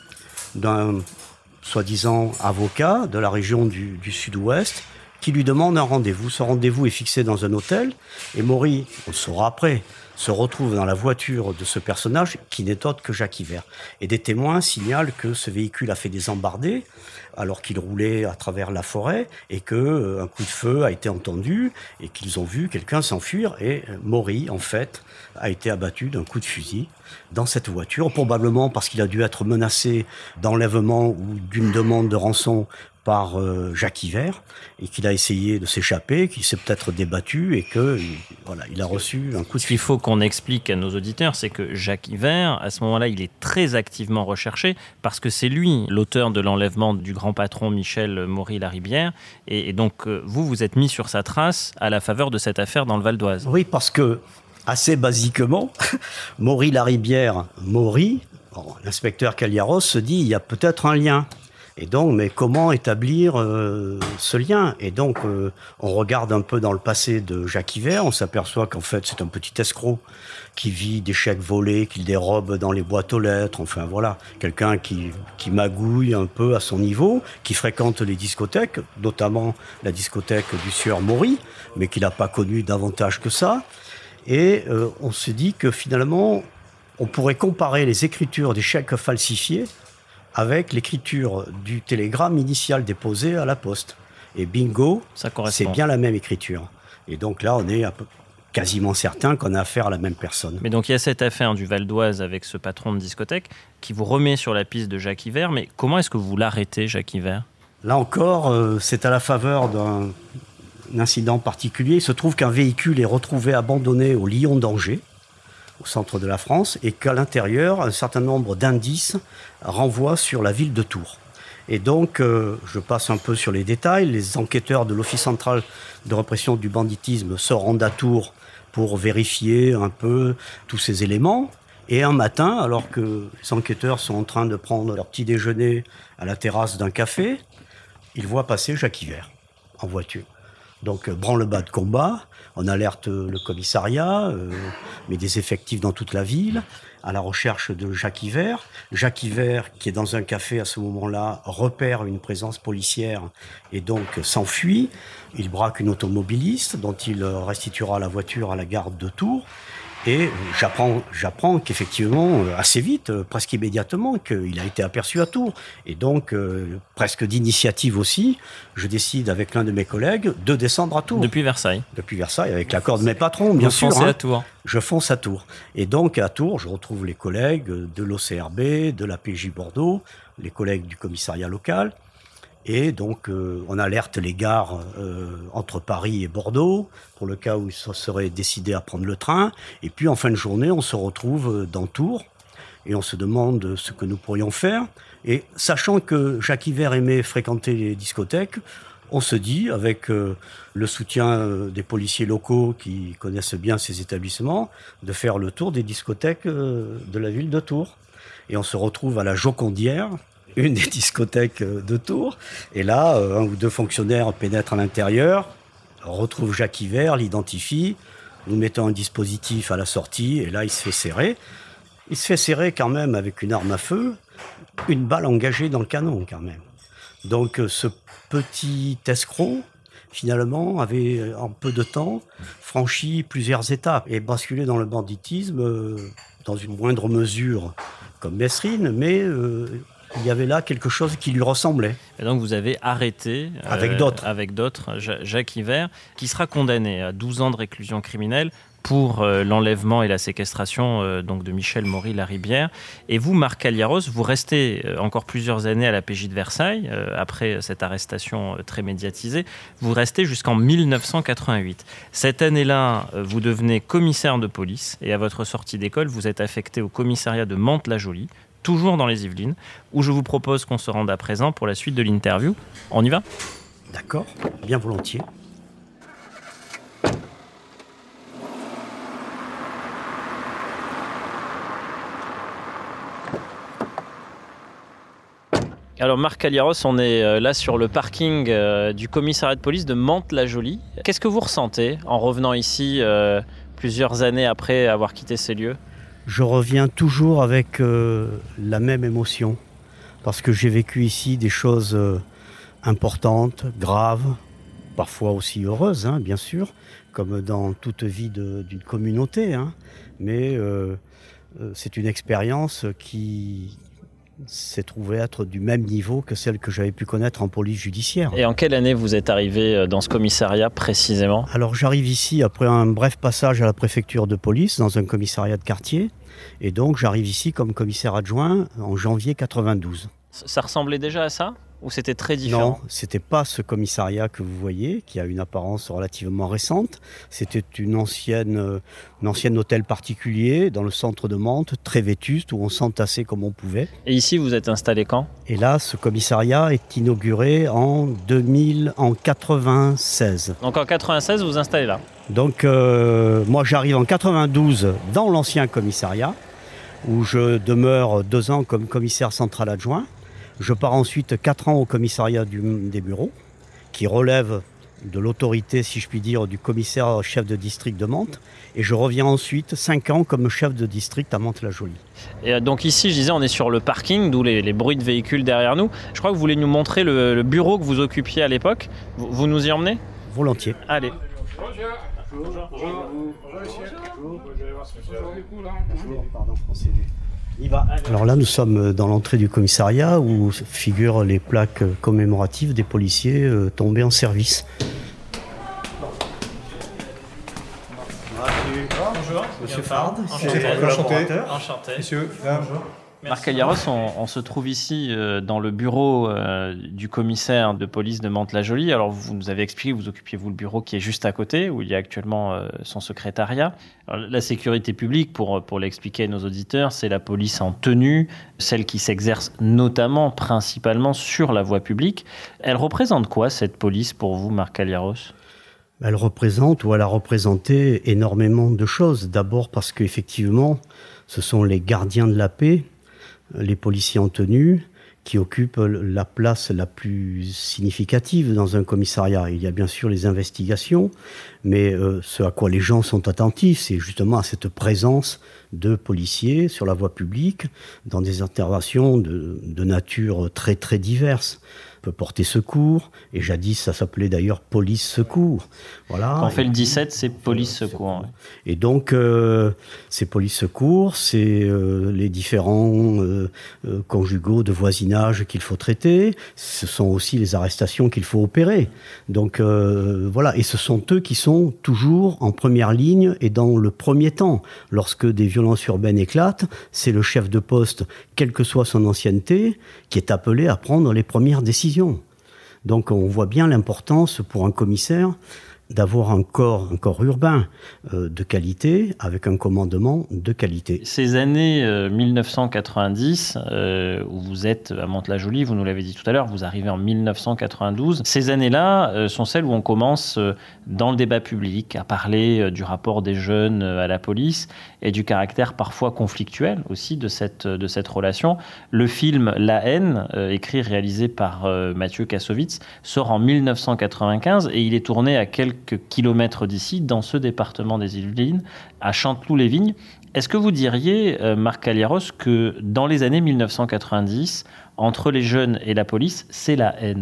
d'un soi-disant avocat de la région du, du Sud-Ouest qui lui demande un rendez-vous. Ce rendez-vous est fixé dans un hôtel et Maury, on le saura après, se retrouve dans la voiture de ce personnage qui n'est autre que Jacques Yver. Et des témoins signalent que ce véhicule a fait des embardées alors qu'il roulait à travers la forêt et qu'un euh, coup de feu a été entendu et qu'ils ont vu quelqu'un s'enfuir. Et euh, Maury, en fait, a été abattu d'un coup de fusil dans cette voiture, probablement parce qu'il a dû être menacé d'enlèvement ou d'une demande de rançon par euh, Jacques Yver, et qu'il a essayé de s'échapper, qu'il s'est peut-être débattu et que il, voilà, il a reçu un coup de...
Ce qu'il faut qu'on explique à nos auditeurs, c'est que Jacques Yver, à ce moment-là, il est très activement recherché parce que c'est lui l'auteur de l'enlèvement du grand patron Michel Maury-Laribière, et, et donc euh, vous, vous êtes mis sur sa trace à la faveur de cette affaire dans le Val d'Oise.
Oui, parce que, assez basiquement, Maury-Laribière, Maury, bon, l'inspecteur Caliaros se dit, il y a peut-être un lien. Et donc, mais comment établir euh, ce lien ? Et donc, euh, on regarde un peu dans le passé de Jacques Yver, on s'aperçoit qu'en fait, c'est un petit escroc qui vit des chèques volés, qu'il dérobe dans les boîtes aux lettres, enfin voilà, quelqu'un qui, qui magouille un peu à son niveau, qui fréquente les discothèques, notamment la discothèque du sieur Maury, mais qui n'a pas connu davantage que ça. Et euh, on se dit que finalement, on pourrait comparer les écritures des chèques falsifiés avec l'écriture du télégramme initial déposé à la poste. Et bingo, c'est bien la même écriture. Et donc là, on est un peu quasiment certain qu'on a affaire à la même personne.
Mais donc il y a cette affaire du Val d'Oise avec ce patron de discothèque qui vous remet sur la piste de Jacques Yver. Mais comment est-ce que vous l'arrêtez, Jacques Yver ?
Là encore, euh, c'est à la faveur d'un incident particulier. Il se trouve qu'un véhicule est retrouvé abandonné au Lion d'Angers, au centre de la France, et qu'à l'intérieur, un certain nombre d'indices renvoient sur la ville de Tours. Et donc, euh, je passe un peu sur les détails. Les enquêteurs de l'Office central de répression du banditisme se rendent à Tours pour vérifier un peu tous ces éléments. Et un matin, alors que les enquêteurs sont en train de prendre leur petit déjeuner à la terrasse d'un café, ils voient passer Jacques Yver en voiture. Donc, branle-bas de combat, on alerte le commissariat, euh, met des effectifs dans toute la ville, à la recherche de Jacques Yver. Jacques Yver, qui est dans un café à ce moment-là, repère une présence policière et donc s'enfuit. Il braque une automobiliste dont il restituera la voiture à la gare de Tours. Et j'apprends, j'apprends qu'effectivement, assez vite, presque immédiatement, qu'il a été aperçu à Tours. Et donc, euh, presque d'initiative aussi, je décide avec l'un de mes collègues de descendre à Tours.
Depuis Versailles.
Depuis Versailles, avec l'accord de mes patrons, bien sûr.
Vous foncez
hein.
à Tours.
Je fonce à Tours. Et donc, à Tours, je retrouve les collègues de l'O C R B, de la P J Bordeaux, les collègues du commissariat local. Et donc, euh, on alerte les gares euh, entre Paris et Bordeaux, pour le cas où ils se seraient décidés à prendre le train. Et puis, en fin de journée, on se retrouve dans Tours et on se demande ce que nous pourrions faire. Et sachant que Jacques Yver aimait fréquenter les discothèques, on se dit, avec euh, le soutien euh, des policiers locaux qui connaissent bien ces établissements, de faire le tour des discothèques euh, de la ville de Tours. Et on se retrouve à la Jocondière, une des discothèques de Tours. Et là, un ou deux fonctionnaires pénètrent à l'intérieur, retrouvent Jacques Yver, l'identifient, nous mettons un dispositif à la sortie, et là, il se fait serrer. Il se fait serrer quand même avec une arme à feu, une balle engagée dans le canon quand même. Donc ce petit escroc, finalement, avait en peu de temps franchi plusieurs étapes et basculé dans le banditisme, euh, dans une moindre mesure comme Mesrine, mais euh, il y avait là quelque chose qui lui ressemblait.
Et donc vous avez arrêté,
avec
euh,
d'autres,
avec d'autres Jacques Yver, qui sera condamné à douze ans de réclusion criminelle pour euh, l'enlèvement et la séquestration euh, donc de Michel Maury-Laribière. Et vous, Marc Caliaros, vous restez euh, encore plusieurs années à la P J de Versailles, euh, après cette arrestation euh, très médiatisée. Vous restez jusqu'en mille neuf cent quatre-vingt-huit. Cette année-là, euh, vous devenez commissaire de police, et à votre sortie d'école, vous êtes affecté au commissariat de Mantes-la-Jolie, toujours dans les Yvelines, où je vous propose qu'on se rende à présent pour la suite de l'interview. On y va ?
D'accord, bien volontiers.
Alors Marc Caliaros, on est là sur le parking du commissariat de police de Mantes-la-Jolie. Qu'est-ce que vous ressentez en revenant ici euh, plusieurs années après avoir quitté ces lieux ?
Je reviens toujours avec euh, la même émotion, parce que j'ai vécu ici des choses euh, importantes, graves, parfois aussi heureuses, hein, bien sûr, comme dans toute vie de, d'une communauté. Hein. Mais euh, euh, c'est une expérience qui s'est trouvée être du même niveau que celle que j'avais pu connaître en police judiciaire.
Et en quelle année vous êtes arrivé dans ce commissariat précisément ?
Alors j'arrive ici après un bref passage à la préfecture de police dans un commissariat de quartier, et donc j'arrive ici comme commissaire adjoint en janvier quatre-vingt-douze.
Ça ressemblait déjà à ça ? Ou c'était très différent ?
Non, c'était pas ce commissariat que vous voyez, qui a une apparence relativement récente. C'était une ancienne, un ancien hôtel particulier dans le centre de Mantes, très vétuste, où on s'entassait comme on pouvait.
Et ici, vous êtes installé quand ?
Et là, ce commissariat est inauguré en deux mille, en quatre-vingt-seize.
Donc en quatre-vingt-seize, vous vous installez là ?
Donc euh, moi, j'arrive en quatre-vingt-douze dans l'ancien commissariat, où je demeure deux ans comme commissaire central adjoint. Je pars ensuite quatre ans au commissariat du, des bureaux, qui relève de l'autorité, si je puis dire, du commissaire chef de district de Mantes. Et je reviens ensuite cinq ans comme chef de district à Mantes-la-Jolie.
Et donc ici, je disais, on est sur le parking, d'où les, les bruits de véhicules derrière nous. Je crois que vous voulez nous montrer le, le bureau que vous occupiez à l'époque. Vous, vous nous y emmenez ?
Volontiers.
Allez.
Bonjour. Bonjour. Bonjour. Bonjour.
Bonjour. Pardon, on s'est vu. Il va. Alors là, nous sommes dans l'entrée du commissariat où figurent les plaques commémoratives des policiers euh, tombés en service.
Bonjour.
Monsieur Fard.
Enchanté.
Enchanté.
Enchanté.
Messieurs, dames.
Marc Caliaros, on, on se trouve ici euh, dans le bureau euh, du commissaire de police de Mantes-la-Jolie. Alors vous nous avez expliqué que vous occupiez vous le bureau qui est juste à côté, où il y a actuellement euh, son secrétariat. Alors, la sécurité publique, pour, pour l'expliquer à nos auditeurs, c'est la police en tenue, celle qui s'exerce notamment, principalement sur la voie publique. Elle représente quoi cette police pour vous, Marc Caliaros ?
Elle représente, ou elle a représenté énormément de choses. D'abord parce qu'effectivement, ce sont les gardiens de la paix, les policiers en tenue, qui occupent la place la plus significative dans un commissariat. Il y a bien sûr les investigations, mais euh, ce à quoi les gens sont attentifs, c'est justement à cette présence de policiers sur la voie publique, dans des interventions de, de nature très très diverses. On peut porter secours, et jadis ça s'appelait d'ailleurs police secours. Voilà.
Quand on fait le dix-sept, c'est police secours. Ouais.
Et donc, euh, c'est police secours, c'est euh, les différents euh, euh, conjugaux de voisinage qu'il faut traiter, ce sont aussi les arrestations qu'il faut opérer. Donc euh, voilà, et ce sont eux qui sont toujours en première ligne et dans le premier temps. Lorsque des violences urbaines éclatent, c'est le chef de poste, quelle que soit son ancienneté, qui est appelé à prendre les premières décisions. Donc on voit bien l'importance pour un commissaire d'avoir un corps, un corps urbain euh, de qualité, avec un commandement de qualité.
Ces années euh, mille neuf cent quatre-vingt-dix, euh, où vous êtes à Mantes-la-Jolie, vous nous l'avez dit tout à l'heure, vous arrivez en mille neuf cent quatre-vingt-douze, ces années-là euh, sont celles où on commence euh, dans le débat public à parler euh, du rapport des jeunes euh, à la police et du caractère parfois conflictuel aussi de cette, de cette relation. Le film La haine, euh, écrit et réalisé par euh, Mathieu Kassovitz, sort en mille neuf cent quatre-vingt-quinze et il est tourné à quelques kilomètres d'ici, dans ce département des Yvelines, à Chanteloup-les-Vignes. Est-ce que vous diriez, euh, Marc Kaliaros, que dans les années mille neuf cent quatre-vingt-dix, entre les jeunes et la police, c'est la haine ?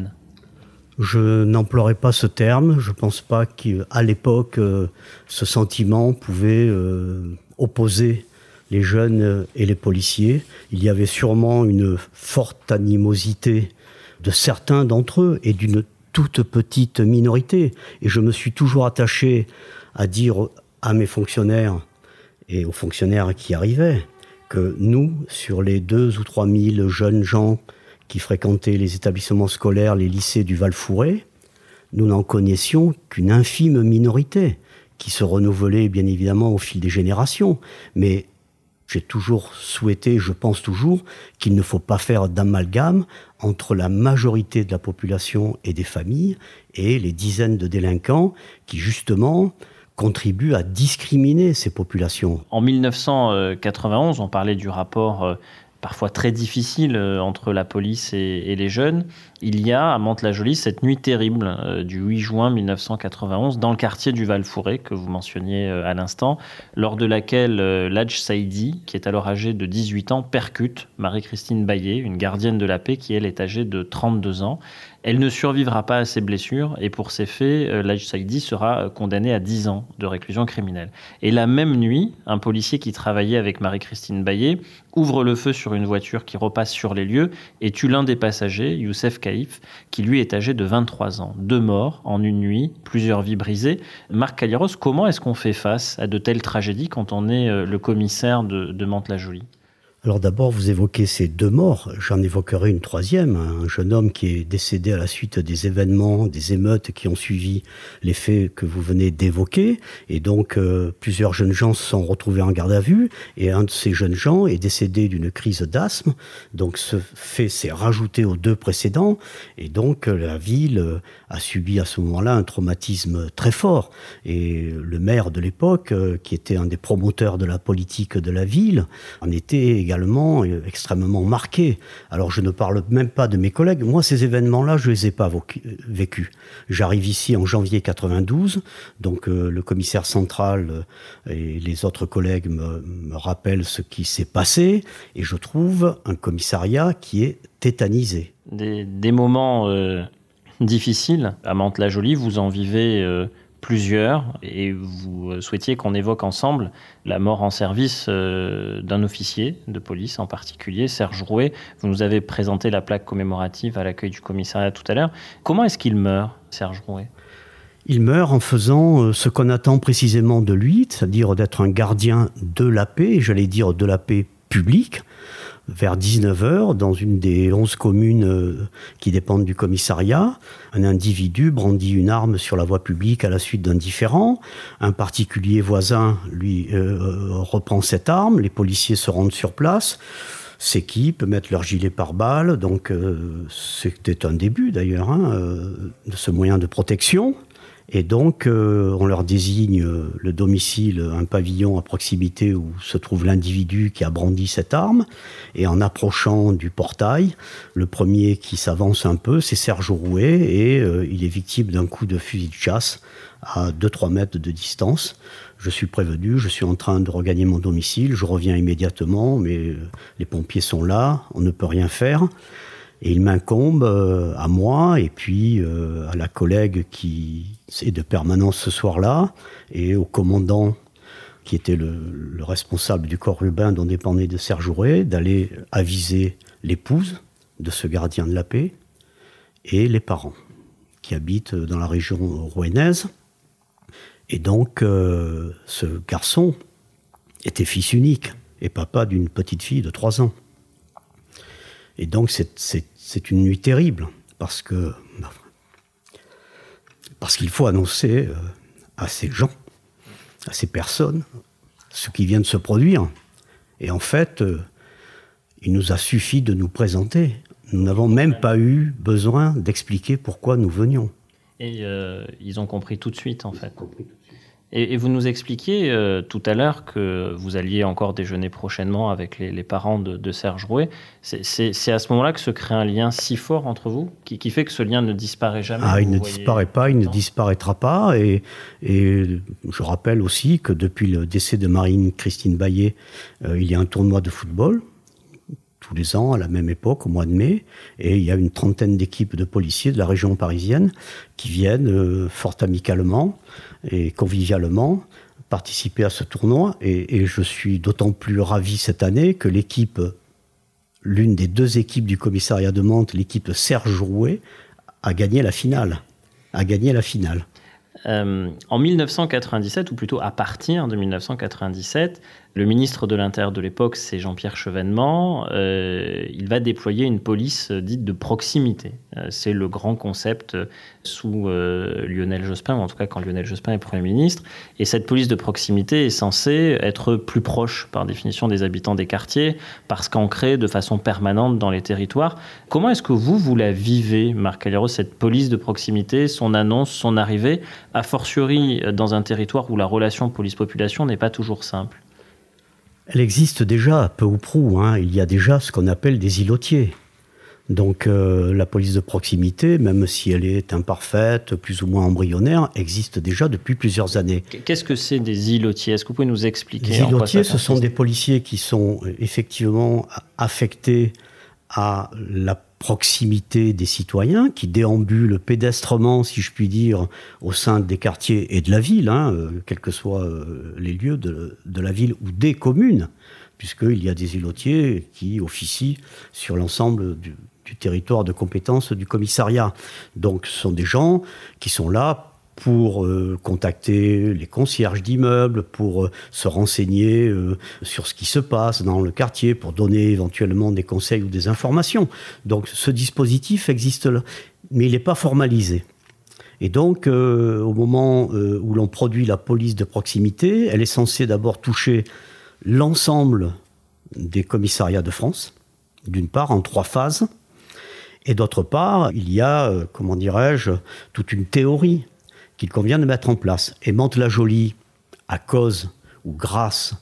Je n'emploierai pas ce terme. Je ne pense pas qu'à l'époque, euh, ce sentiment pouvait euh, opposer les jeunes et les policiers. Il y avait sûrement une forte animosité de certains d'entre eux et d'une toute petite minorité. Et je me suis toujours attaché à dire à mes fonctionnaires et aux fonctionnaires qui arrivaient que nous, sur les deux ou trois mille jeunes gens qui fréquentaient les établissements scolaires, les lycées du Val-Fouré, nous n'en connaissions qu'une infime minorité qui se renouvelait bien évidemment au fil des générations. Mais j'ai toujours souhaité, je pense toujours, qu'il ne faut pas faire d'amalgame entre la majorité de la population et des familles et les dizaines de délinquants qui, justement, contribuent à discriminer ces populations.
En mille neuf cent quatre-vingt-onze, on parlait du rapport euh, parfois très difficile euh, entre la police et, et les jeunes. Il y a à Mantes-la-Jolie cette nuit terrible euh, du huit juin mille neuf cent quatre-vingt-onze dans le quartier du Val-Fouré que vous mentionniez euh, à l'instant, lors de laquelle euh, Ladj Saïdi, qui est alors âgé de dix-huit ans, percute Marie-Christine Baillet, une gardienne de la paix qui elle est âgée de trente-deux ans. Elle ne survivra pas à ses blessures et pour ces faits, euh, Ladj Saïdi sera condamné à dix ans de réclusion criminelle. Et la même nuit, un policier qui travaillait avec Marie-Christine Baillet ouvre le feu sur une voiture qui repasse sur les lieux et tue l'un des passagers, Youssef Kaïf, qui lui est âgé de vingt-trois ans. Deux morts en une nuit, plusieurs vies brisées. Marc Kaliaros, comment est-ce qu'on fait face à de telles tragédies quand on est le commissaire de, de Mantes-la-Jolie ?
Alors d'abord, vous évoquez ces deux morts. J'en évoquerai une troisième, un jeune homme qui est décédé à la suite des événements, des émeutes qui ont suivi les faits que vous venez d'évoquer. Et donc, euh, plusieurs jeunes gens se sont retrouvés en garde à vue. Et un de ces jeunes gens est décédé d'une crise d'asthme. Donc, ce fait s'est rajouté aux deux précédents. Et donc, la ville a subi à ce moment-là un traumatisme très fort. Et le maire de l'époque, euh, qui était un des promoteurs de la politique de la ville, en était également également extrêmement marqué. Alors je ne parle même pas de mes collègues. Moi, ces événements-là, je ne les ai pas vécus. J'arrive ici en janvier quatre-vingt-douze, donc euh, le commissaire central euh, et les autres collègues me, me rappellent ce qui s'est passé, et je trouve un commissariat qui est tétanisé.
Des, des moments euh, difficiles à Mantes-la-Jolie, vous en vivez euh, plusieurs, et vous souhaitiez qu'on évoque ensemble la mort en service euh, d'un officier de police en particulier, Serge Rouet. Vous nous avez présenté la plaque commémorative à l'accueil du commissariat tout à l'heure. Comment est-ce qu'il meurt, Serge Rouet ?
Il meurt en faisant ce qu'on attend précisément de lui, c'est-à-dire d'être un gardien de la paix, j'allais dire de la paix publique. Vers dix-neuf heures, dans une des onze communes qui dépendent du commissariat, un individu brandit une arme sur la voie publique à la suite d'un différend. Un particulier voisin, lui, euh, reprend cette arme. Les policiers se rendent sur place, s'équipent, mettent leur gilet pare-balles. Donc, euh, c'était un début, d'ailleurs, hein, euh, de ce moyen de protection. Et donc, euh, on leur désigne euh, le domicile, un pavillon à proximité où se trouve l'individu qui a brandi cette arme. Et en approchant du portail, le premier qui s'avance un peu, c'est Serge Rouet, et euh, il est victime d'un coup de fusil de chasse à deux à trois mètres de distance. Je suis prévenu, je suis en train de regagner mon domicile, je reviens immédiatement, mais euh, les pompiers sont là, on ne peut rien faire. Et il m'incombe euh, à moi et puis euh, à la collègue qui est de permanence ce soir-là et au commandant qui était le, le responsable du corps urbain dont dépendait de Serge Rouet, d'aller aviser l'épouse de ce gardien de la paix et les parents qui habitent dans la région rouennaise. Et donc euh, ce garçon était fils unique et papa d'une petite fille de trois ans. Et donc c'est, c'est, c'est une nuit terrible, parce que Parce qu'il faut annoncer euh, à ces gens, à ces personnes, ce qui vient de se produire. Et en fait, euh, il nous a suffi de nous présenter. Nous n'avons même pas eu besoin d'expliquer pourquoi nous venions.
Et euh, ils ont compris tout de suite, en fait. Et, et vous nous expliquiez euh, tout à l'heure que vous alliez encore déjeuner prochainement avec les, les parents de, de Serge Rouet. C'est, c'est, c'est à ce moment-là que se crée un lien si fort entre vous, qui, qui fait que ce lien ne disparaît jamais.
Ah, il ne disparaît pas, il ne disparaîtra pas. Et, et je rappelle aussi que depuis le décès de Marine-Christine Baillet, euh, il y a un tournoi de football, tous les ans, à la même époque, au mois de mai, et il y a une trentaine d'équipes de policiers de la région parisienne qui viennent euh, fort amicalement et convivialement participer à ce tournoi. Et, et je suis d'autant plus ravi cette année que l'équipe, l'une des deux équipes du commissariat de Mantes, l'équipe Serge Rouet, a gagné la finale. A gagné la finale.
Euh, en mille neuf cent quatre-vingt-dix-sept, ou plutôt à partir de mille neuf cent quatre-vingt-dix-sept, le ministre de l'Intérieur de l'époque, c'est Jean-Pierre Chevènement. Euh, il va déployer une police dite de proximité. Euh, c'est le grand concept sous euh, Lionel Jospin, ou en tout cas quand Lionel Jospin est Premier ministre. Et cette police de proximité est censée être plus proche, par définition, des habitants des quartiers, parce qu'ancrée de façon permanente dans les territoires. Comment est-ce que vous, vous la vivez, Marc Calleros, cette police de proximité, son annonce, son arrivée, a fortiori dans un territoire où la relation police-population n'est pas toujours simple?
Elle existe déjà, peu ou prou. Hein. Il y a déjà ce qu'on appelle des îlotiers. Donc euh, la police de proximité, même si elle est imparfaite, plus ou moins embryonnaire, existe déjà depuis plusieurs années.
Qu'est-ce que c'est des îlotiers? Est-ce que vous pouvez nous expliquer?
Les îlotiers, ce sont des policiers qui sont effectivement affectés à la proximité des citoyens, qui déambulent pédestrement, si je puis dire, au sein des quartiers et de la ville, hein, euh, quels que soient euh, les lieux de, de la ville ou des communes, puisqu'il y a des îlotiers qui officient sur l'ensemble du, du territoire de compétence du commissariat. Donc ce sont des gens qui sont là pour euh, contacter les concierges d'immeubles, pour euh, se renseigner euh, sur ce qui se passe dans le quartier, pour donner éventuellement des conseils ou des informations. Donc ce dispositif existe là, mais il n'est pas formalisé. Et donc, euh, au moment euh, où l'on produit la police de proximité, elle est censée d'abord toucher l'ensemble des commissariats de France, d'une part, en trois phases, et d'autre part, il y a, euh, comment dirais-je, toute une théorie qu'il convient de mettre en place. Et Mantes-la-Jolie, à cause ou grâce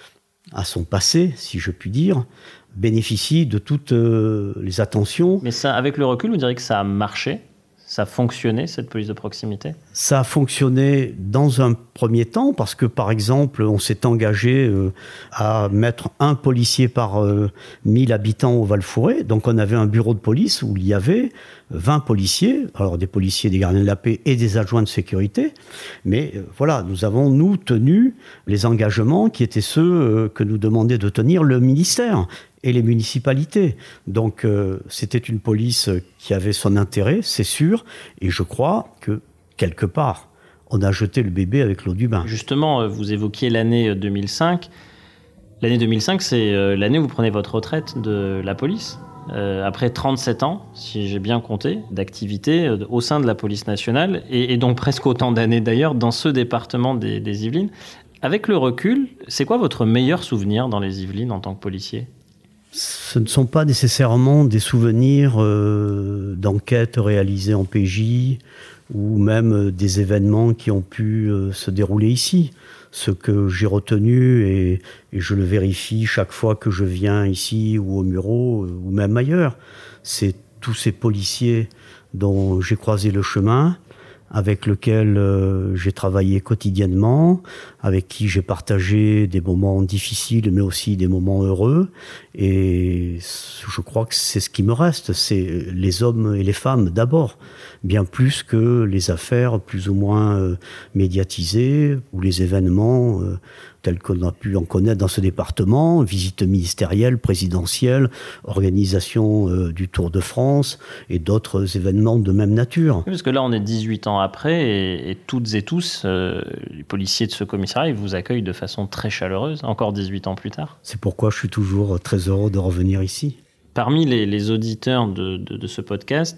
à son passé, si je puis dire, bénéficie de toutes euh, les attentions.
Mais ça, avec le recul, vous diriez que ça a marché? Ça a fonctionné, cette police de proximité? Ça
a fonctionné dans un premier temps, parce que, par exemple, on s'est engagé euh, à mettre un policier par euh, mille habitants au Val-Fouré. Donc, on avait un bureau de police où il y avait vingt policiers, alors des policiers, des gardiens de la paix et des adjoints de sécurité. Mais euh, voilà, nous avons, nous, tenu les engagements qui étaient ceux euh, que nous demandait de tenir le ministère et les municipalités. Donc euh, c'était une police qui avait son intérêt, c'est sûr, et je crois que, quelque part, on a jeté le bébé avec l'eau du bain.
Justement, vous évoquiez l'année deux mille cinq. L'année deux mille cinq, c'est l'année où vous prenez votre retraite de la police. Euh, après trente-sept ans, si j'ai bien compté, d'activité euh, au sein de la police nationale, et, et donc presque autant d'années d'ailleurs dans ce département des, des Yvelines. Avec le recul, c'est quoi votre meilleur souvenir dans les Yvelines en tant que policier ?
Ce ne sont pas nécessairement des souvenirs euh, d'enquêtes réalisées en P J ou même euh, des événements qui ont pu euh, se dérouler ici. Ce que j'ai retenu, et, et je le vérifie chaque fois que je viens ici ou au Mureau euh, ou même ailleurs, c'est tous ces policiers dont j'ai croisé le chemin, avec lesquels euh, j'ai travaillé quotidiennement, avec qui j'ai partagé des moments difficiles, mais aussi des moments heureux. Et je crois que c'est ce qui me reste, c'est les hommes et les femmes d'abord, bien plus que les affaires plus ou moins euh, médiatisées, ou les événements euh, tels qu'on a pu en connaître dans ce département, visites ministérielles, présidentielles, organisation euh, du Tour de France, et d'autres événements de même nature.
Oui, parce que là, on est dix-huit ans après, et, et toutes et tous, euh, les policiers de ce commissariat, ils vous accueillent de façon très chaleureuse, encore dix-huit ans plus tard.
C'est pourquoi je suis toujours très heureux de revenir ici.
Parmi les, les auditeurs de, de, de ce podcast,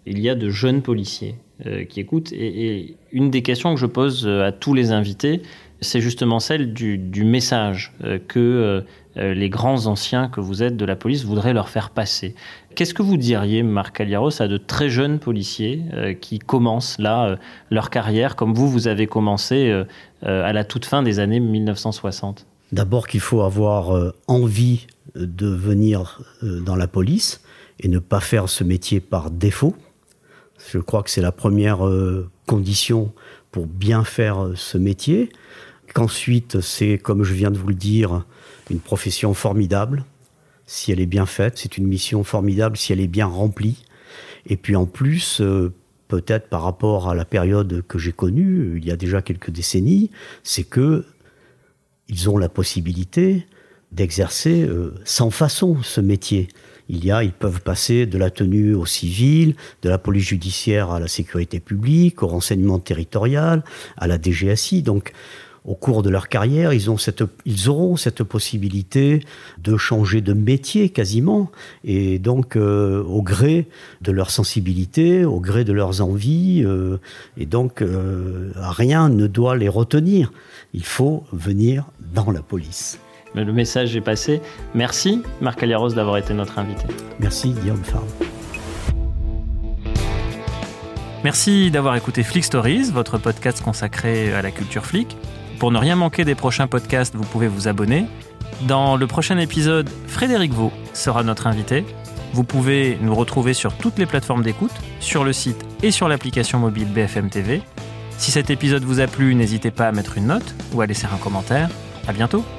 il y a de jeunes policiers euh, qui écoutent. Et, et une des questions que je pose à tous les invités, c'est justement celle du, du message euh, que euh, les grands anciens que vous êtes de la police voudraient leur faire passer. Qu'est-ce que vous diriez, Marc Aliaros, à de très jeunes policiers euh, qui commencent là euh, leur carrière, comme vous, vous avez commencé euh, euh, à la toute fin des années mille neuf cent soixante?
D'abord qu'il faut avoir euh, envie de venir euh, dans la police et ne pas faire ce métier par défaut. Je crois que c'est la première euh, condition pour bien faire euh, ce métier. Qu'ensuite, c'est, comme je viens de vous le dire, une profession formidable. Si elle est bien faite, c'est une mission formidable si elle est bien remplie. Et puis en plus, euh, peut-être par rapport à la période que j'ai connue, il y a déjà quelques décennies, c'est que ils ont la possibilité d'exercer euh, sans façon ce métier. Il y a, ils peuvent passer de la tenue au civil, de la police judiciaire à la sécurité publique, au renseignement territorial, à la D G S I. Donc, au cours de leur carrière, ils, ont cette, ils auront cette possibilité de changer de métier quasiment, et donc euh, au gré de leur sensibilité, au gré de leurs envies, euh, et donc euh, rien ne doit les retenir. Il faut venir dans la police.
Le message est passé. Merci Marc Aliaros d'avoir été notre invité.
Merci Guillaume Fabre.
Merci d'avoir écouté Flick Stories, votre podcast consacré à la culture flic. Pour ne rien manquer des prochains podcasts, vous pouvez vous abonner. Dans le prochain épisode, Frédéric Vaux sera notre invité. Vous pouvez nous retrouver sur toutes les plateformes d'écoute, sur le site et sur l'application mobile B F M T V. Si cet épisode vous a plu, n'hésitez pas à mettre une note ou à laisser un commentaire. À bientôt.